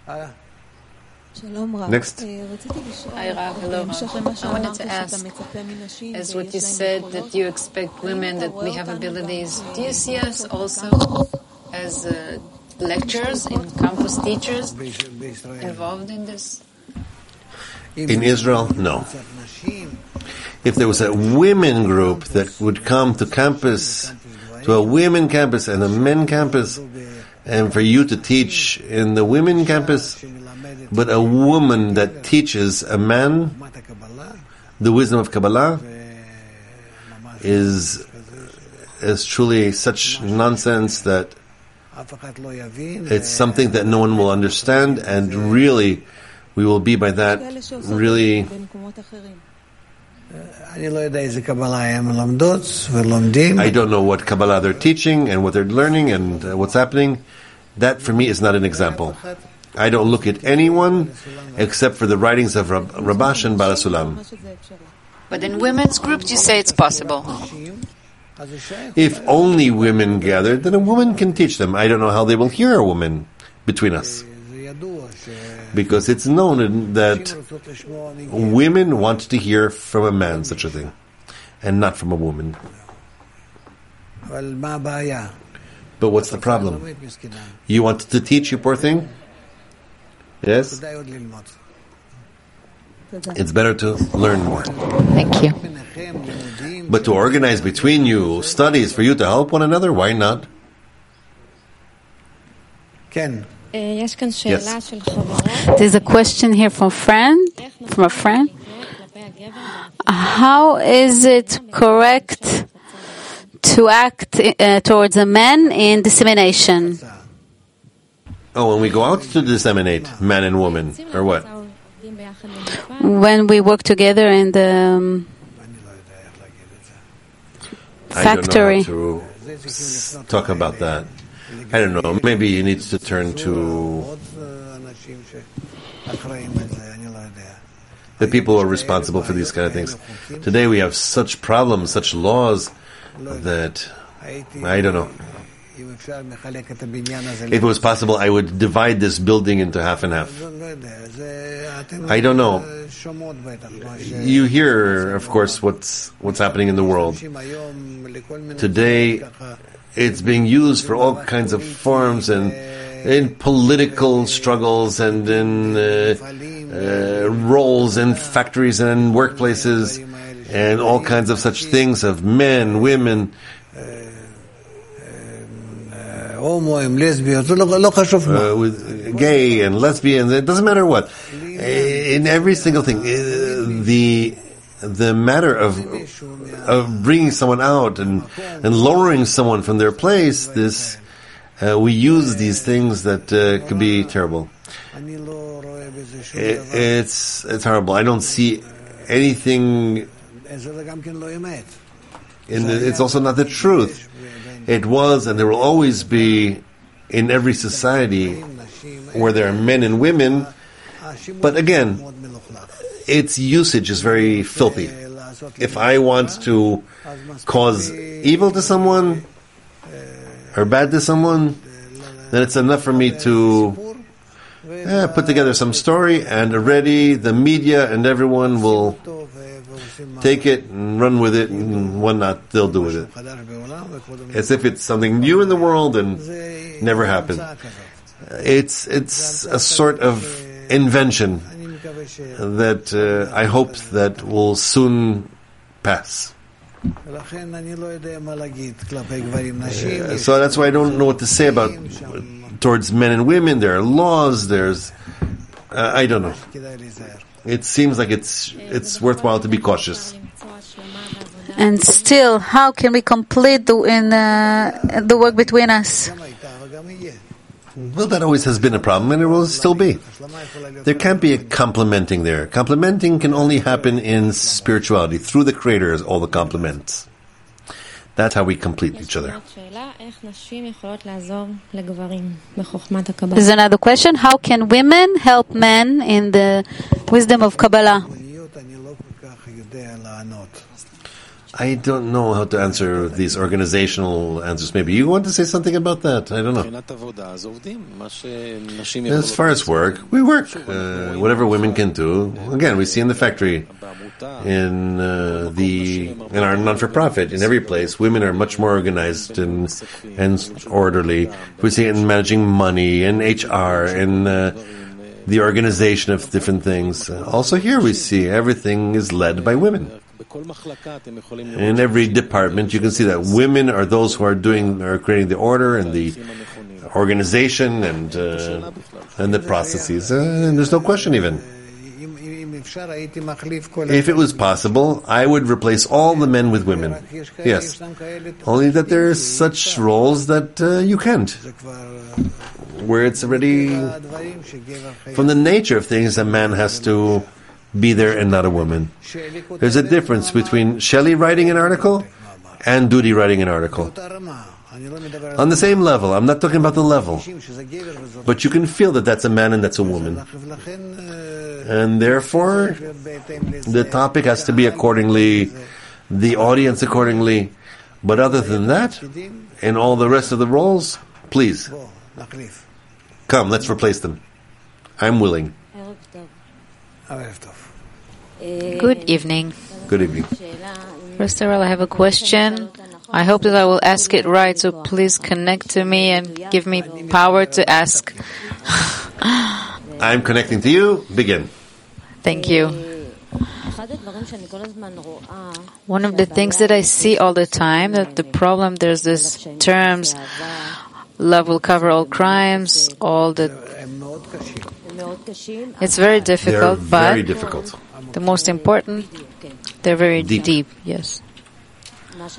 Next. Hi, Rav. Hello. I wanted to ask, as what you said, that you expect women, that we have abilities, do you see us also as lecturers, in campus teachers, involved in this? In Israel, no. If there was a women group that would come to campus, to a women campus and a men campus, and for you to teach in the women campus, but a woman that teaches a man the wisdom of Kabbalah is truly such nonsense that it's something that no one will understand, and really we will be by that really. I don't know what Kabbalah they're teaching and what they're learning and what's happening. That for me is not an example. I don't look at anyone except for the writings of Rabash and Baal Sulam. But in women's groups, you say it's possible. If only women gathered, then a woman can teach them. I don't know how they will hear a woman between us. Because it's known that women want to hear from a man such a thing, and not from a woman. But what's the problem? You wanted to teach, you poor thing? Yes? It's better to learn more. Thank you. But to organize between you studies for you to help one another, why not? Ken. Yes. There's a question here from a friend. How is it correct to act towards a man in dissemination? Oh, when we go out to disseminate, man and woman, or what? When we work together in the factory. I don't know how to talk about that. I don't know. Maybe you need to turn to the people who are responsible for these kind of things. Today we have such problems, such laws, that I don't know. If it was possible, I would divide this building into half and half. I don't know. You hear, of course, what's happening in the world. Today, it's being used for all kinds of forms and in political struggles and in roles in factories and in workplaces and all kinds of such things of men, women, with gay and lesbian. It doesn't matter what. In every single thing, the matter of bringing someone out and lowering someone from their place, we use these things that could be terrible. It's horrible. I don't see anything. It's also not the truth. It was, and there will always be, in every society where there are men and women. But again, its usage is very filthy. If I want to cause evil to someone or bad to someone, then it's enough for me to put together some story, and already the media and everyone will take it and run with it, and whatnot they'll do with it, as if it's something new in the world and never happened. It's a sort of invention that I hope that will soon pass. So that's why I don't know what to say about towards men and women. There are laws. There's I don't know. It seems like it's worthwhile to be cautious. And still, how can we complete the work between us? Well, that always has been a problem, and it will still be. There can't be a complementing there. Complementing can only happen in spirituality, through the Creator is all the complements. That's how we complete each other. There's another question. How can women help men in the wisdom of Kabbalah? I don't know how to answer these organizational answers. Maybe you want to say something about that? I don't know. As far as work, we work. Whatever women can do. Again, we see in the factory, in our non-for-profit, in every place, women are much more organized and orderly. We see it in managing money, and HR, and the organization of different things. Also here we see everything is led by women. In every department, you can see that women are those who are creating the order and the organization and the processes. And there's no question even. If it was possible, I would replace all the men with women. Yes. Only that there are such roles that you can't. Where it's already, from the nature of things, a man has to be there and not a woman. There's a difference between Shelley writing an article and Dudi writing an article. On the same level. I'm not talking about the level. But you can feel that that's a man and that's a woman. And therefore, the topic has to be accordingly, the audience accordingly. But other than that, and all the rest of the roles, please, come, let's replace them. I'm willing. Good evening. Good evening. First of all, I have a question. I hope that I will ask it right, so please connect to me and give me power to ask. I'm connecting to you. Begin. Thank you. One of the things that I see all the time, that the problem, there's this terms, love will cover all crimes, it's very difficult, they're very difficult. The most important, they're very deep, yes. But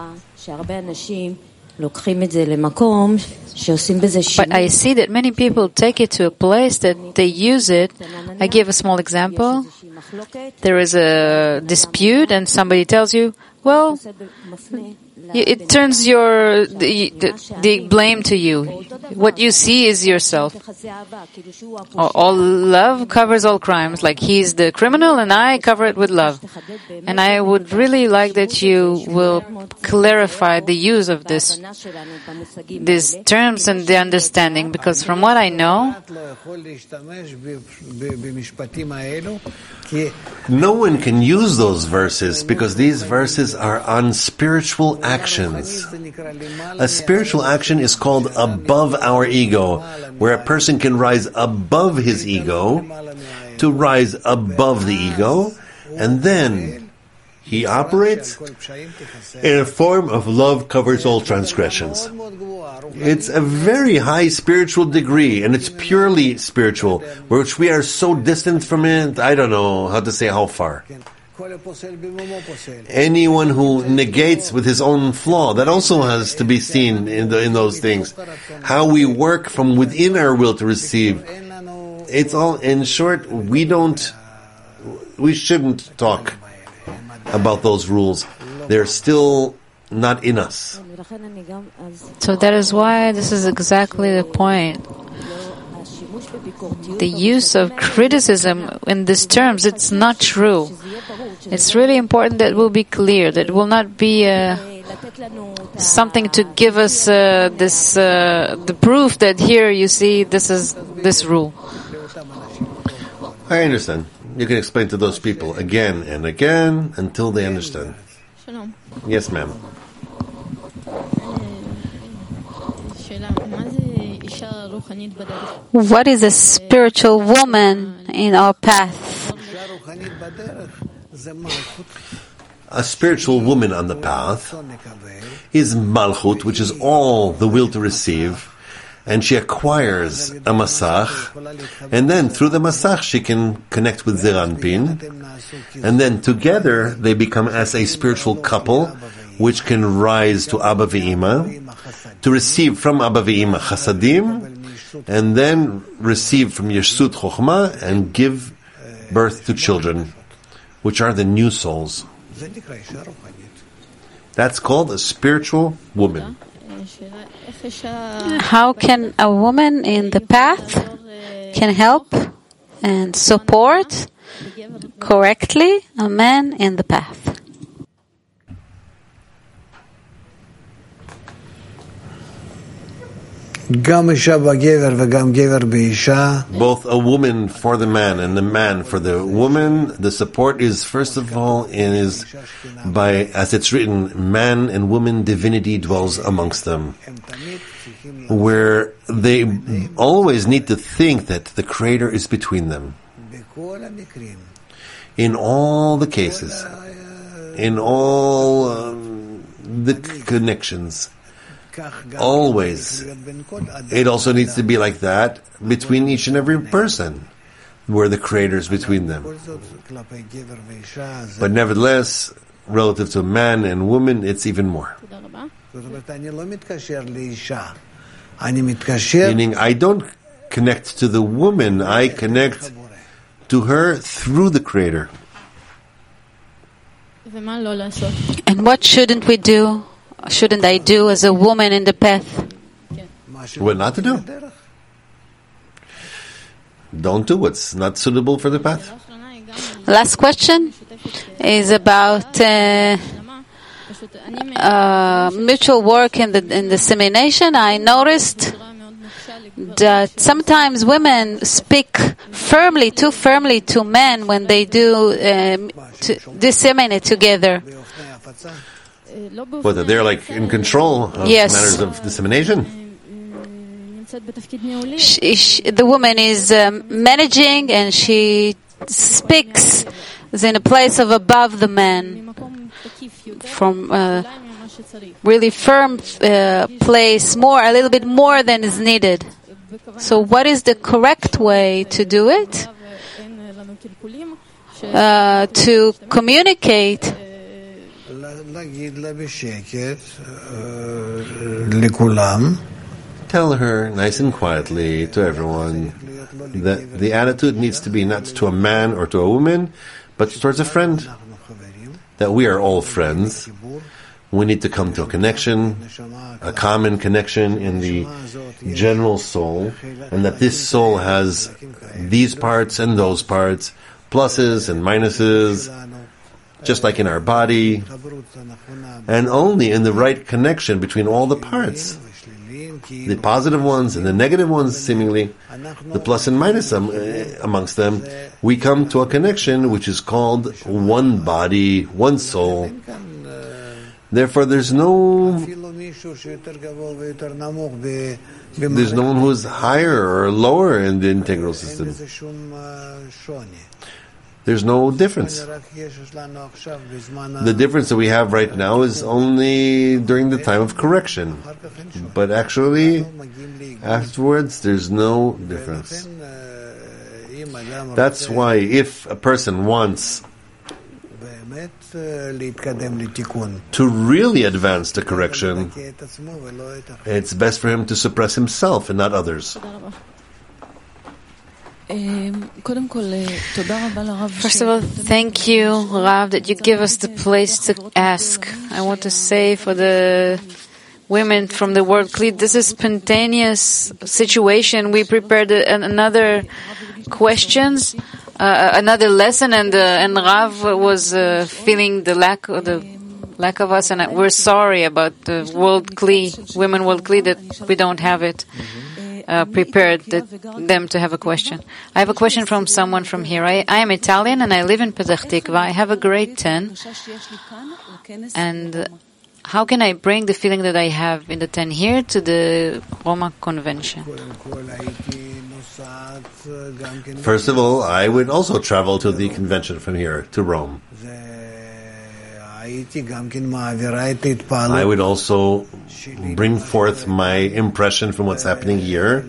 I see that many people take it to a place that they use it. I give a small example. There is a dispute and somebody tells you, well, it turns the blame to you. What you see is yourself. All love covers all crimes. Like he's the criminal and I cover it with love. And I would really like that you will clarify the use of these terms and the understanding, because from what I know, no one can use those verses because these verses are on spiritual actions. A spiritual action is called above our ego, where a person can rise above his ego to rise above the ego, and then he operates in a form of love covers all transgressions. It's a very high spiritual degree, and it's purely spiritual, which we are so distant from it, I don't know how to say how far. Anyone who negates with his own flaw, that also has to be seen in those things. How we work from within our will to receive. It's all, in short, we shouldn't talk about those rules. They're still not in us. So that is why this is exactly the point. The use of criticism in these terms, it's not true. It's really important that we'll be clear, that it will not be something to give us the proof that here you see this is this rule. I understand. You can explain to those people again and again until they understand. Yes, ma'am. What is a spiritual woman in our path? a spiritual woman on the path is Malchut, which is all the will to receive, and she acquires a Masach, and then through the Masach she can connect with Zeir Anpin, and then together they become as a spiritual couple, which can rise to Abba Ve'ima, to receive from Abba Ve'ima Chasadim, and then receive from Yeshut Chochmah and give birth to children, which are the new souls. That's called a spiritual woman. How can a woman in the path can help and support correctly a man in the path? Both a woman for the man and the man for the woman. The support is, first of all, by, as it's written, man and woman divinity dwells amongst them. Where they always need to think that the Creator is between them. In all the cases, in all the connections, always. It also needs to be like that between each and every person, where the Creator is between them. But nevertheless, relative to man and woman, it's even more. Meaning, I don't connect to the woman, I connect to her through the Creator. And what shouldn't we do? Shouldn't I do as a woman in the path? What not to do? Don't do what's not suitable for the path. Last question is about mutual work in the dissemination. I noticed that sometimes women speak too firmly to men when they do disseminate together. What, that they're like in control of matters of dissemination? The woman is managing, and she speaks in a place of above the man, from really firm place, a little bit more than is needed. So what is the correct way to do it? To communicate Tell her nice and quietly to everyone that the attitude needs to be not to a man or to a woman, but towards a friend. That we are all friends. We need to come to a connection, a common connection in the general soul, and that this soul has these parts and those parts, pluses and minuses, just like in our body, and only in the right connection between all the parts, the positive ones and the negative ones, seemingly, the plus and minus amongst them, we come to a connection which is called one body, one soul. Therefore, there's no one who is higher or lower in the integral system. There's no difference. The difference that we have right now is only during the time of correction. But actually, afterwards, there's no difference. That's why if a person wants to really advance the correction, it's best for him to suppress himself and not others. First of all, thank you, Rav, that you give us the place to ask. I want to say for the women from the World Kli, this is spontaneous situation. We prepared another questions, another lesson, and Rav was feeling the lack of us, and we're sorry about the World Kli, Women World Kli, that we don't have it. Prepared them to have a question. I have a question from someone from here. I am Italian and I live in Petach Tikva. I have a grade 10. And how can I bring the feeling that I have in the 10 here to the Roma Convention? First of all, I would also travel to the convention from here, to Rome. I would also bring forth my impression from what's happening here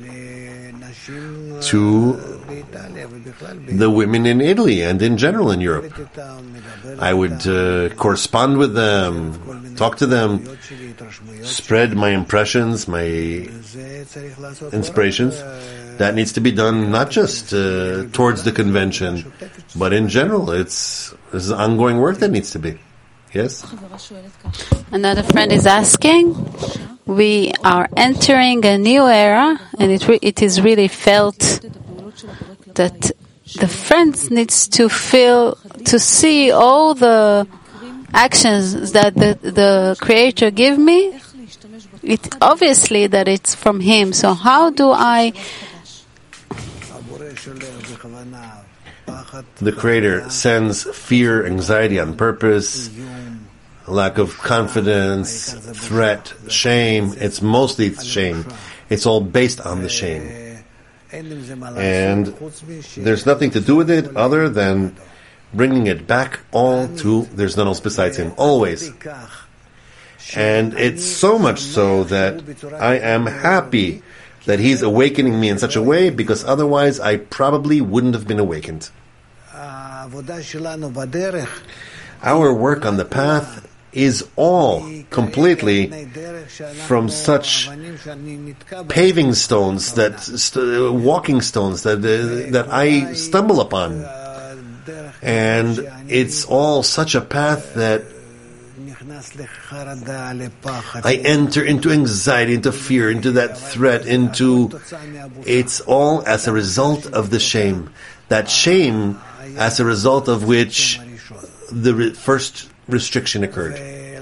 to the women in Italy and in general in Europe. I would correspond with them, talk to them, spread my impressions, my inspirations. That needs to be done not just towards the convention, but in general. This is ongoing work that needs to be. Yes? Another friend is asking, we are entering a new era, and it is really felt that the friends needs to see all the actions that the Creator give me. It obviously that it's from Him. So how do I? The Creator sends fear, anxiety on purpose, lack of confidence, threat, shame. It's mostly shame. It's all based on the shame. And there's nothing to do with it other than bringing it back all to there's none else besides Him, always. And it's so much so that I am happy that He's awakening me in such a way, because otherwise I probably wouldn't have been awakened. Our work on the path is all completely from such paving stones, walking stones that I stumble upon. And it's all such a path that I enter into anxiety, into fear, into that threat, it's all as a result of the shame. That shame as a result of which the first restriction occurred.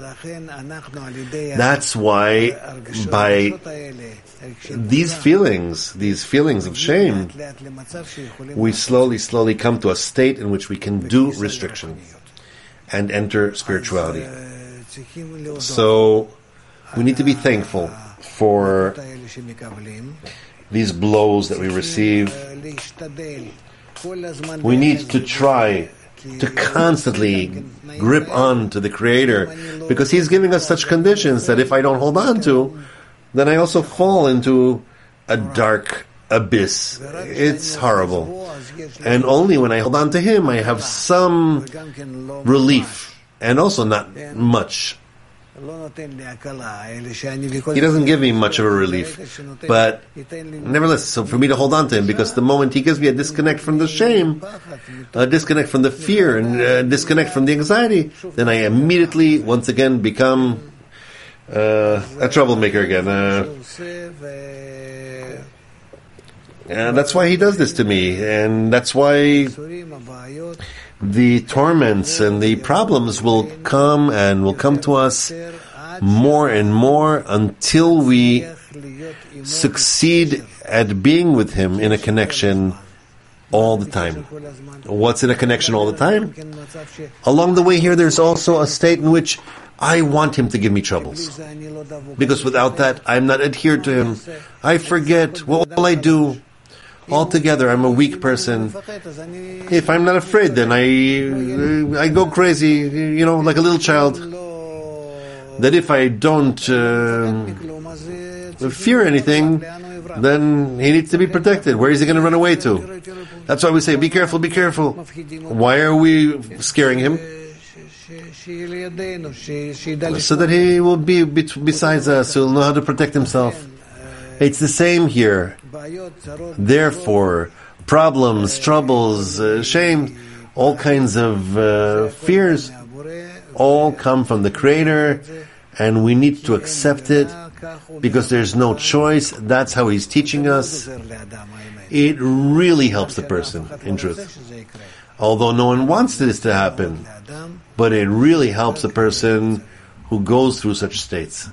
That's why by these feelings of shame, we slowly come to a state in which we can do restriction and enter spirituality. So we need to be thankful for these blows that we receive. We need to try to constantly grip on to the Creator, because He's giving us such conditions that if I don't hold on to, then I also fall into a dark abyss. It's horrible. And only when I hold on to Him, I have some relief. And also not much. He doesn't give me much of a relief. But nevertheless, so for me to hold on to Him, because the moment He gives me a disconnect from the shame, a disconnect from the fear, and a disconnect from the anxiety, then I immediately, once again, become a troublemaker again. And that's why He does this to me. And that's why the torments and the problems will come to us more and more until we succeed at being with Him in a connection all the time. What's in a connection all the time? Along the way here, there's also a state in which I want Him to give me troubles. Because without that, I'm not adhered to Him. I forget what will I do. Altogether, I'm a weak person. If I'm not afraid, then I go crazy, like a little child. That if I don't fear anything, then he needs to be protected. Where is he going to run away to? That's why we say, be careful, be careful. Why are we scaring him? So that he will be besides us, he'll know how to protect himself. It's the same here. Therefore, problems, troubles, shame, all kinds of fears, all come from the Creator, and we need to accept it because there's no choice. That's how He's teaching us. It really helps the person, in truth. Although no one wants this to happen, but it really helps the person who goes through such states.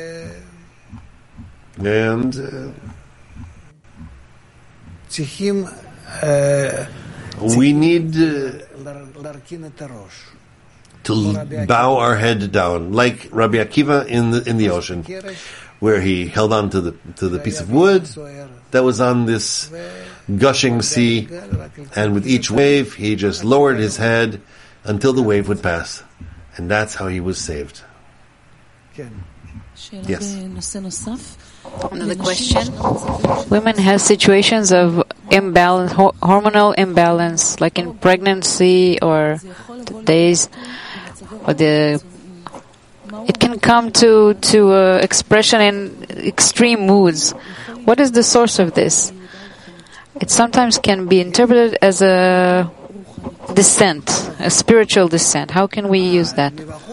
And we need to bow our head down, like Rabbi Akiva in the ocean, where he held on to the piece of wood that was on this gushing sea, and with each wave he just lowered his head until the wave would pass, And that's how he was saved. Yes. Another question. Women have situations of imbalance, hormonal imbalance, like in pregnancy or the days, or it can come to expression in extreme moods. What is the source of this? It sometimes can be interpreted as a descent, a spiritual descent. How can we use that?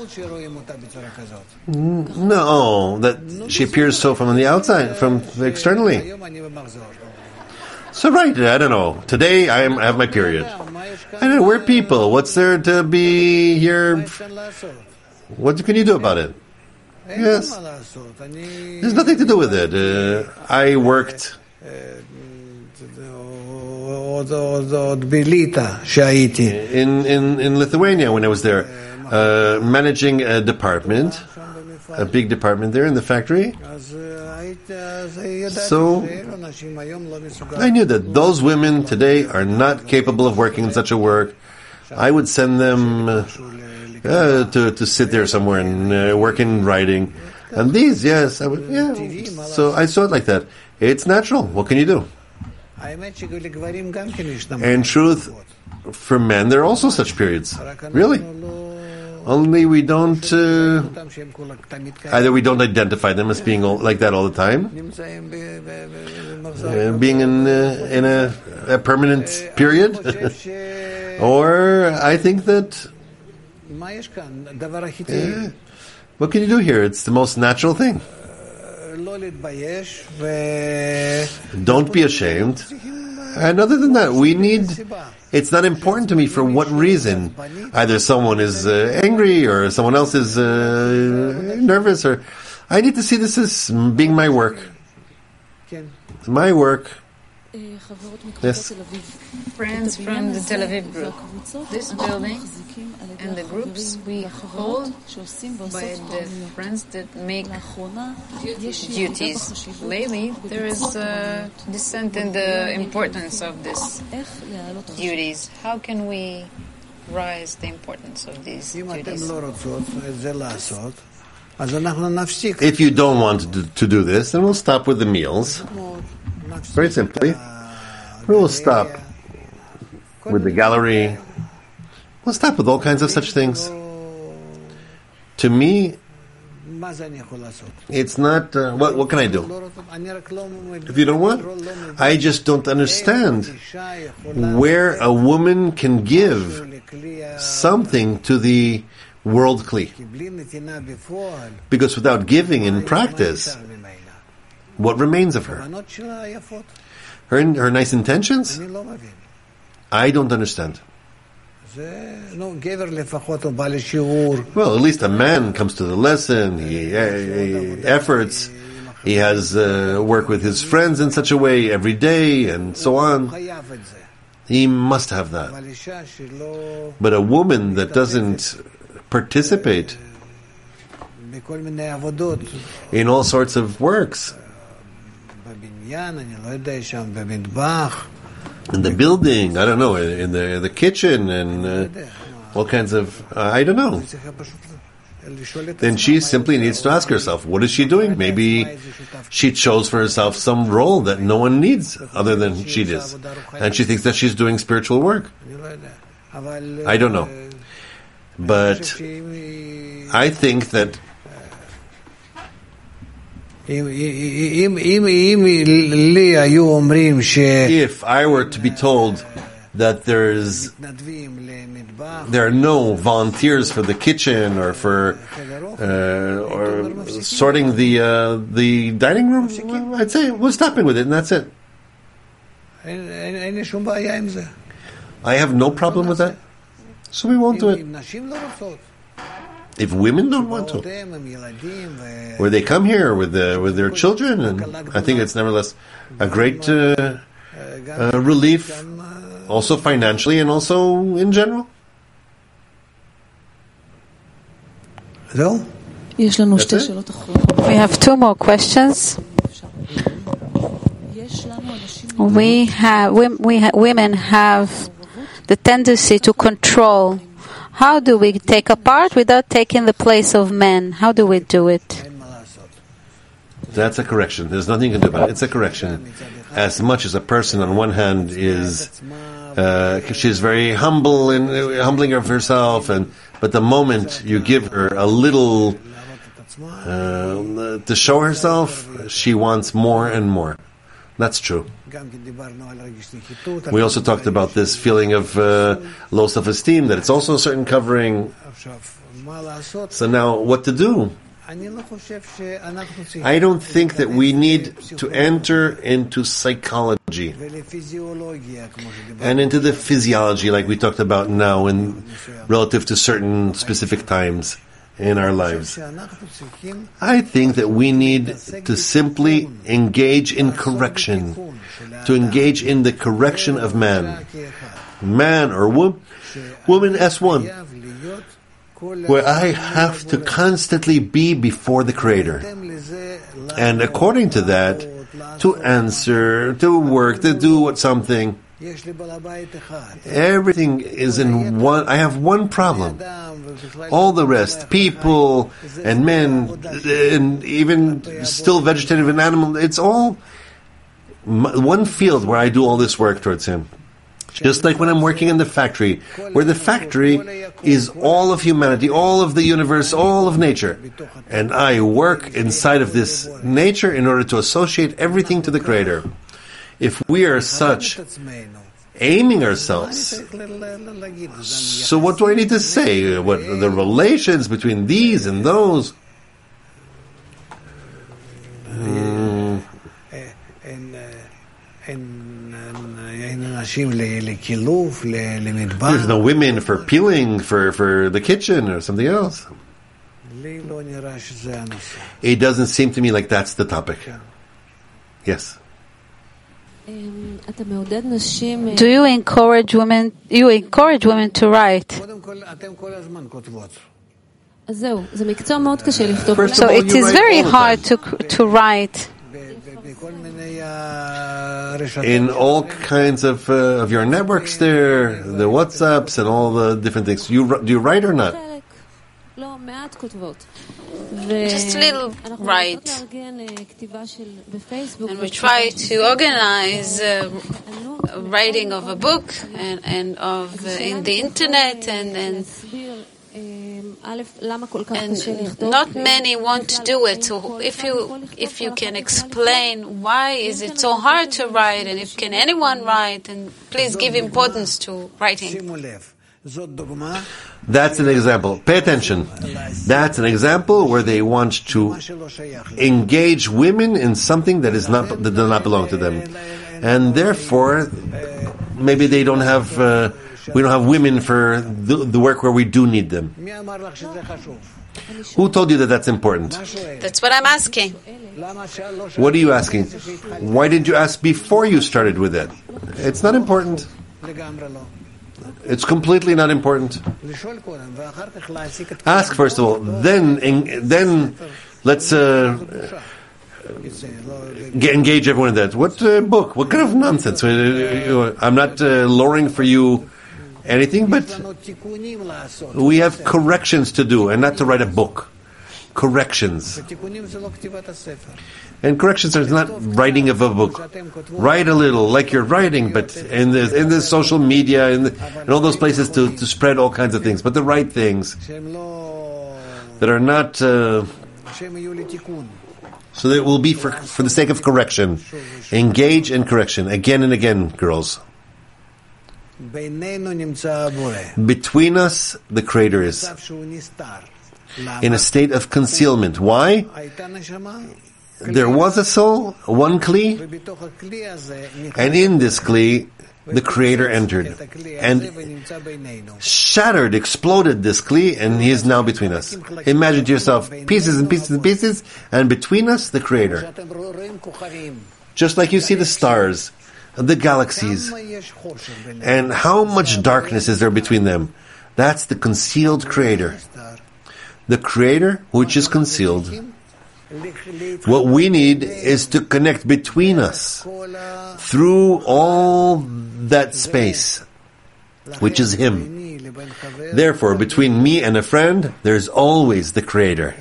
No, that she appears so from the outside, from externally. So right, I don't know. Today I have my period. I don't know, we're people. What's there to be here? What can you do about it? Yes. There's nothing to do with it. I worked in Lithuania when I was there, managing a department, a big department there in the factory. So I knew that those women today are not capable of working in such a work. I would send them to sit there somewhere and work in writing. And these, yes, I would, yeah. So I saw it like that. It's natural. What can you do? In truth, for men, there are also such periods. Really. Only we don't, either we don't identify them as being like that all the time, being in a permanent period, or I think that, what can you do here? It's the most natural thing. Don't be ashamed. And other than that, it's not important to me for what reason. Either someone is angry or someone else is nervous, or I need to see this as being my work. My work. Yes. Friends from the Tel Aviv group. This building and the groups we hold by the friends that make duties. Lately, there is a descent in the importance of these duties. How can we rise the importance of these duties? If you don't want to do this, then we'll stop with the meals. Very simply. We'll stop with the gallery. We'll stop with all kinds of such things. To me, it's not, what can I do? If you don't want, I just don't understand where a woman can give something to the world kli. Because without giving in practice, what remains of her? Her nice intentions? I don't understand. Well, at least a man comes to the lesson, he efforts, he has work with his friends in such a way every day, and so on. He must have that. But a woman that doesn't participate in all sorts of works, in the building, I don't know, in the kitchen, and all kinds of, I don't know. Then she simply needs to ask herself, what is she doing? Maybe she chose for herself some role that no one needs other than she does. And she thinks that she's doing spiritual work. I don't know. But I think that if I were to be told that there are no volunteers for the kitchen or for or sorting the dining room, well, I'd say we're stopping with it, and that's it. I have no problem with that, so we won't do it. If women don't want to, or they come here with their children, and I think it's nevertheless a great relief, also financially and also in general. We have two more questions. Women have the tendency to control How do we take apart without taking the place of men? How do we do it? That's a correction. There's nothing you can do about it. It's a correction. As much as a person on one hand is, she's very humble and humbling of herself, but the moment you give her a little to show herself, she wants more and more. That's true. We also talked about this feeling of low self-esteem, that it's also a certain covering. So now, what to do? I don't think that we need to enter into psychology and into the physiology like we talked about now relative to certain specific times in our lives. I think that we need to simply engage in correction, to engage in the correction of man or woman as one, where I have to constantly be before the Creator. And according to that, to answer, to work, to do something. Everything is in one. I have one problem. All the rest, people and men, and even still vegetative and animal, it's all one field where I do all this work towards Him. Just like when I'm working in the factory, where the factory is all of humanity, all of the universe, all of nature. And I work inside of this nature in order to associate everything to the Creator. If we are such, aiming ourselves, so what do I need to say? What are the relations between these and those? There's no women for peeling, for the kitchen or something else. It doesn't seem to me like that's the topic. Yes. Do you encourage women? You encourage women to write. So it is very hard to write. In all kinds of your networks there, the WhatsApps and all the different things. Do you write or not? Just a little write. And we try to organize writing of a book and of in the internet and not many want to do it. So if you can explain why is it so hard to write, and if can anyone write, and please give importance to writing. That's an example. Pay attention. That's an example where they want to engage women in something that does not belong to them, and therefore maybe they don't have. We don't have women for the work where we do need them. Who told you that that's important? That's what I'm asking. What are you asking? Why didn't you ask before you started with it? It's not important. It's completely not important. Ask first of all, then let's engage everyone in that. What book? What kind of nonsense? I'm not lowering for you anything, but we have corrections to do, and not to write a book. Corrections. And corrections are not writing of a book. Write a little, like you're writing, but in the social media and all those places to spread all kinds of things, but the right things that are not. So that it will be for the sake of correction. Engage in correction again and again, girls. Between us, the Creator is in a state of concealment. Why? There was a soul, one kli, and in this kli, the Creator entered and shattered, exploded this kli, and He is now between us. Imagine to yourself, pieces and pieces and pieces, and between us, the Creator. Just like you see the stars, the galaxies, and how much darkness is there between them. That's the concealed Creator. The Creator, which is concealed. What we need is to connect between us through all that space, which is Him. Therefore, between me and a friend, there's always the Creator.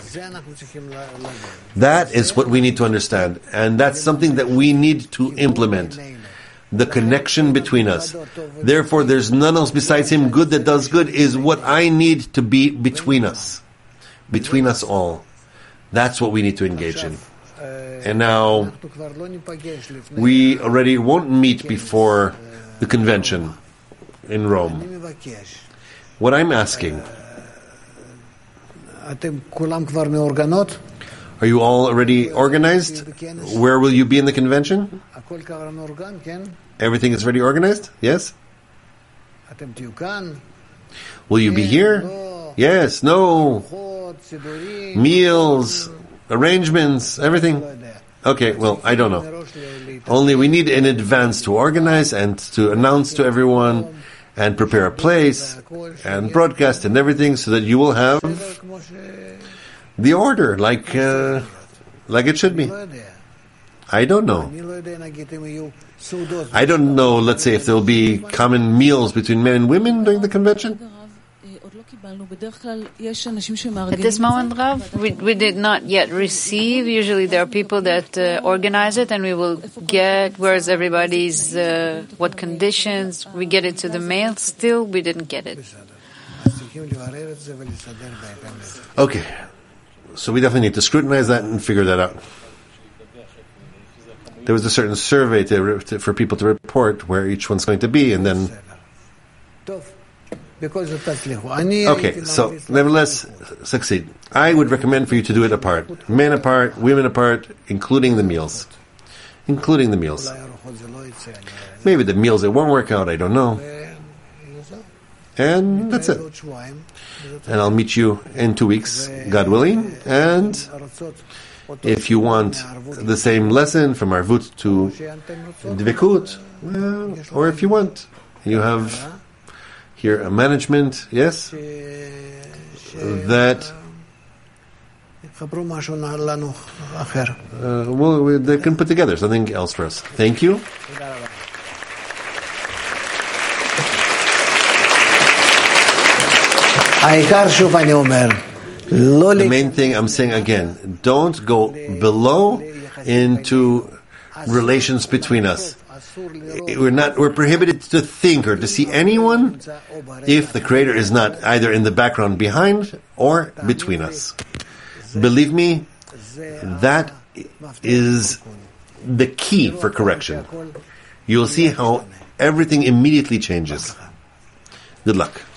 That is what we need to understand, and that's something that we need to implement. The connection between us. Therefore, there's none else besides Him. Good that does good is what I need to be between us. Between us all. That's what we need to engage in. And now, we already won't meet before the convention in Rome. What I'm asking, are you all already organized? Where will you be in the convention? Everything is already organized? Yes? Will you be here? Yes, no. Meals, arrangements, everything? Okay, well, I don't know. Only we need in advance to organize and to announce to everyone and prepare a place and broadcast and everything so that you will have the order like it should be. I don't know. I don't know, let's say, if there will be common meals between men and women during the convention. At this moment, Rav, we did not yet receive. Usually there are people that organize it, and we will get where's everybody's, what conditions. We get it to the mail. Still, we didn't get it. Okay. So we definitely need to scrutinize that and figure that out. There was a certain survey for people to report where each one's going to be, and then... Okay, so nevertheless, succeed. I would recommend for you to do it apart. Men apart, women apart, including the meals. Including the meals. Maybe the meals, it won't work out, I don't know. And that's it. And I'll meet you in 2 weeks, God willing. And if you want the same lesson from Arvut to Dvekut, well, or if you want, you have here a management, yes, that they can put together something else for us. Thank you. The main thing I'm saying again, don't go below into relations between us. We're prohibited to think or to see anyone if the Creator is not either in the background behind or between us. Believe me, that is the key for correction. You'll see how everything immediately changes. Good luck.